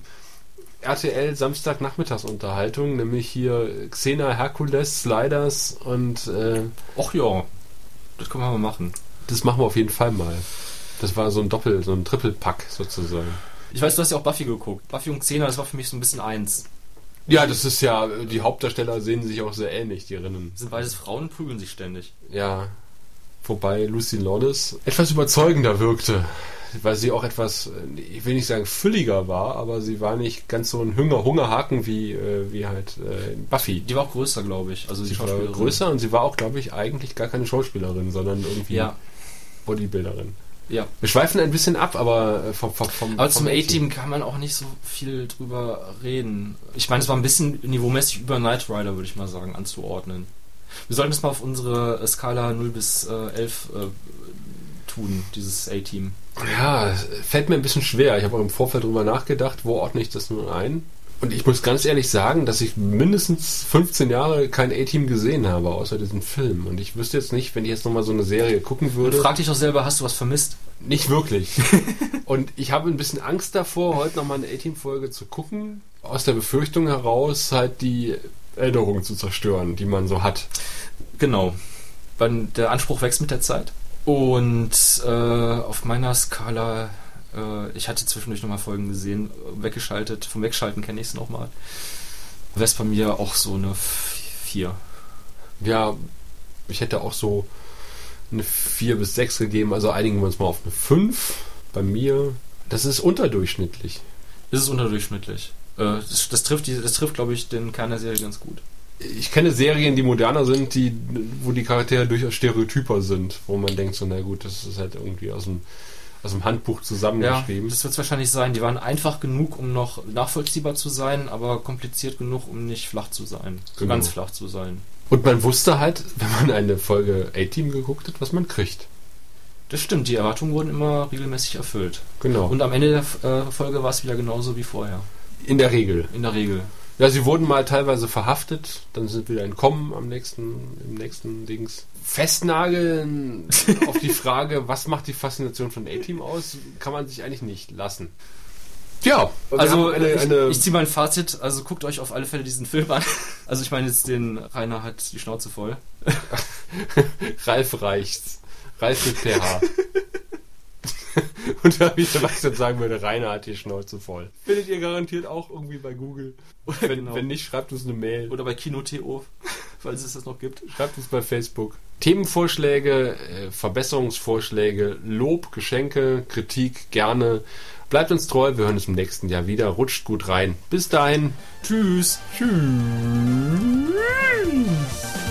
R T L Samstagnachmittagsunterhaltung, nämlich hier Xena, Herkules, Sliders und... Äh, Och ja, das können wir mal machen. Das machen wir auf jeden Fall mal. Das war so ein Doppel-, so ein Triple-Pack sozusagen. Ich weiß, du hast ja auch Buffy geguckt. Buffy und Xena, das war für mich so ein bisschen eins. Ja, das ist ja, die Hauptdarsteller sehen sich auch sehr ähnlich, die Rinnen. Sind beides Frauen, prügeln sich ständig. Ja, wobei Lucy Lawless etwas überzeugender wirkte, weil sie auch etwas, ich will nicht sagen fülliger war, aber sie war nicht ganz so ein Hunger, Hungerhaken wie, wie halt äh, Buffy. Die war auch größer, glaube ich. Also die sie war größer und sie war auch, glaube ich, eigentlich gar keine Schauspielerin, sondern irgendwie ja. Bodybuilderin. Ja. Wir schweifen ein bisschen ab, aber vom, vom, vom Aber zum A-Team kann man auch nicht so viel drüber reden. Ich meine, es war ein bisschen niveaumäßig über Knight Rider, würde ich mal sagen, anzuordnen. Wir sollten es mal auf unsere Skala null bis elf äh, tun, dieses A-Team. Ja, fällt mir ein bisschen schwer. Ich habe auch im Vorfeld drüber nachgedacht, wo ordne ich das nun ein? Und ich muss ganz ehrlich sagen, dass ich mindestens fünfzehn Jahre kein A-Team gesehen habe, außer diesem Film. Und ich wüsste jetzt nicht, wenn ich jetzt nochmal so eine Serie gucken würde... Und frag dich doch selber, hast du was vermisst? Nicht wirklich. Und ich habe ein bisschen Angst davor, heute nochmal eine A-Team-Folge zu gucken, aus der Befürchtung heraus, halt die Erinnerungen zu zerstören, die man so hat. Genau. Weil der Anspruch wächst mit der Zeit. Und äh, auf meiner Skala... Ich hatte zwischendurch nochmal Folgen gesehen, weggeschaltet. Vom Wegschalten kenne ich es nochmal. Wäre es bei mir auch so eine vier. Ja, ich hätte auch so eine vier bis sechs gegeben. Also einigen wir uns mal auf eine fünf. Bei mir, das ist unterdurchschnittlich. Das ist unterdurchschnittlich. Das, das trifft, die, das trifft glaube ich, den Kern der Serie ganz gut. Ich kenne Serien, die moderner sind, die, wo die Charaktere durchaus stereotyper sind. Wo man denkt so, na gut, das ist halt irgendwie aus dem aus dem Handbuch zusammengeschrieben. Ja, das wird es wahrscheinlich sein. Die waren einfach genug, um noch nachvollziehbar zu sein, aber kompliziert genug, um nicht flach zu sein. So genau. Ganz flach zu sein. Und man wusste halt, wenn man eine Folge A-Team geguckt hat, was man kriegt. Das stimmt, die Erwartungen wurden immer regelmäßig erfüllt. Genau. Und am Ende der äh, Folge war es wieder genauso wie vorher. In der Regel. In der Regel. Ja, sie wurden mal teilweise verhaftet, dann sind wieder entkommen am nächsten, im nächsten Dings. Festnageln auf die Frage, was macht die Faszination von A-Team aus, kann man sich eigentlich nicht lassen. Ja, also eine, ich, eine ich ziehe mein Fazit, also guckt euch auf alle Fälle diesen Film an. Also ich meine jetzt, den Rainer hat die Schnauze voll. Ralf reicht's. Ralf mit P H. Und da ich Sebastian sagen würde, Rainer hat die Schnauze voll. Findet ihr garantiert auch irgendwie bei Google. Wenn, genau. wenn nicht, schreibt uns eine Mail. Oder bei Kino.to, falls es das noch gibt. Schreibt uns bei Facebook. Themenvorschläge, äh, Verbesserungsvorschläge, Lob, Geschenke, Kritik, gerne. Bleibt uns treu, wir hören uns im nächsten Jahr wieder. Rutscht gut rein. Bis dahin. Tschüss. Tschüss.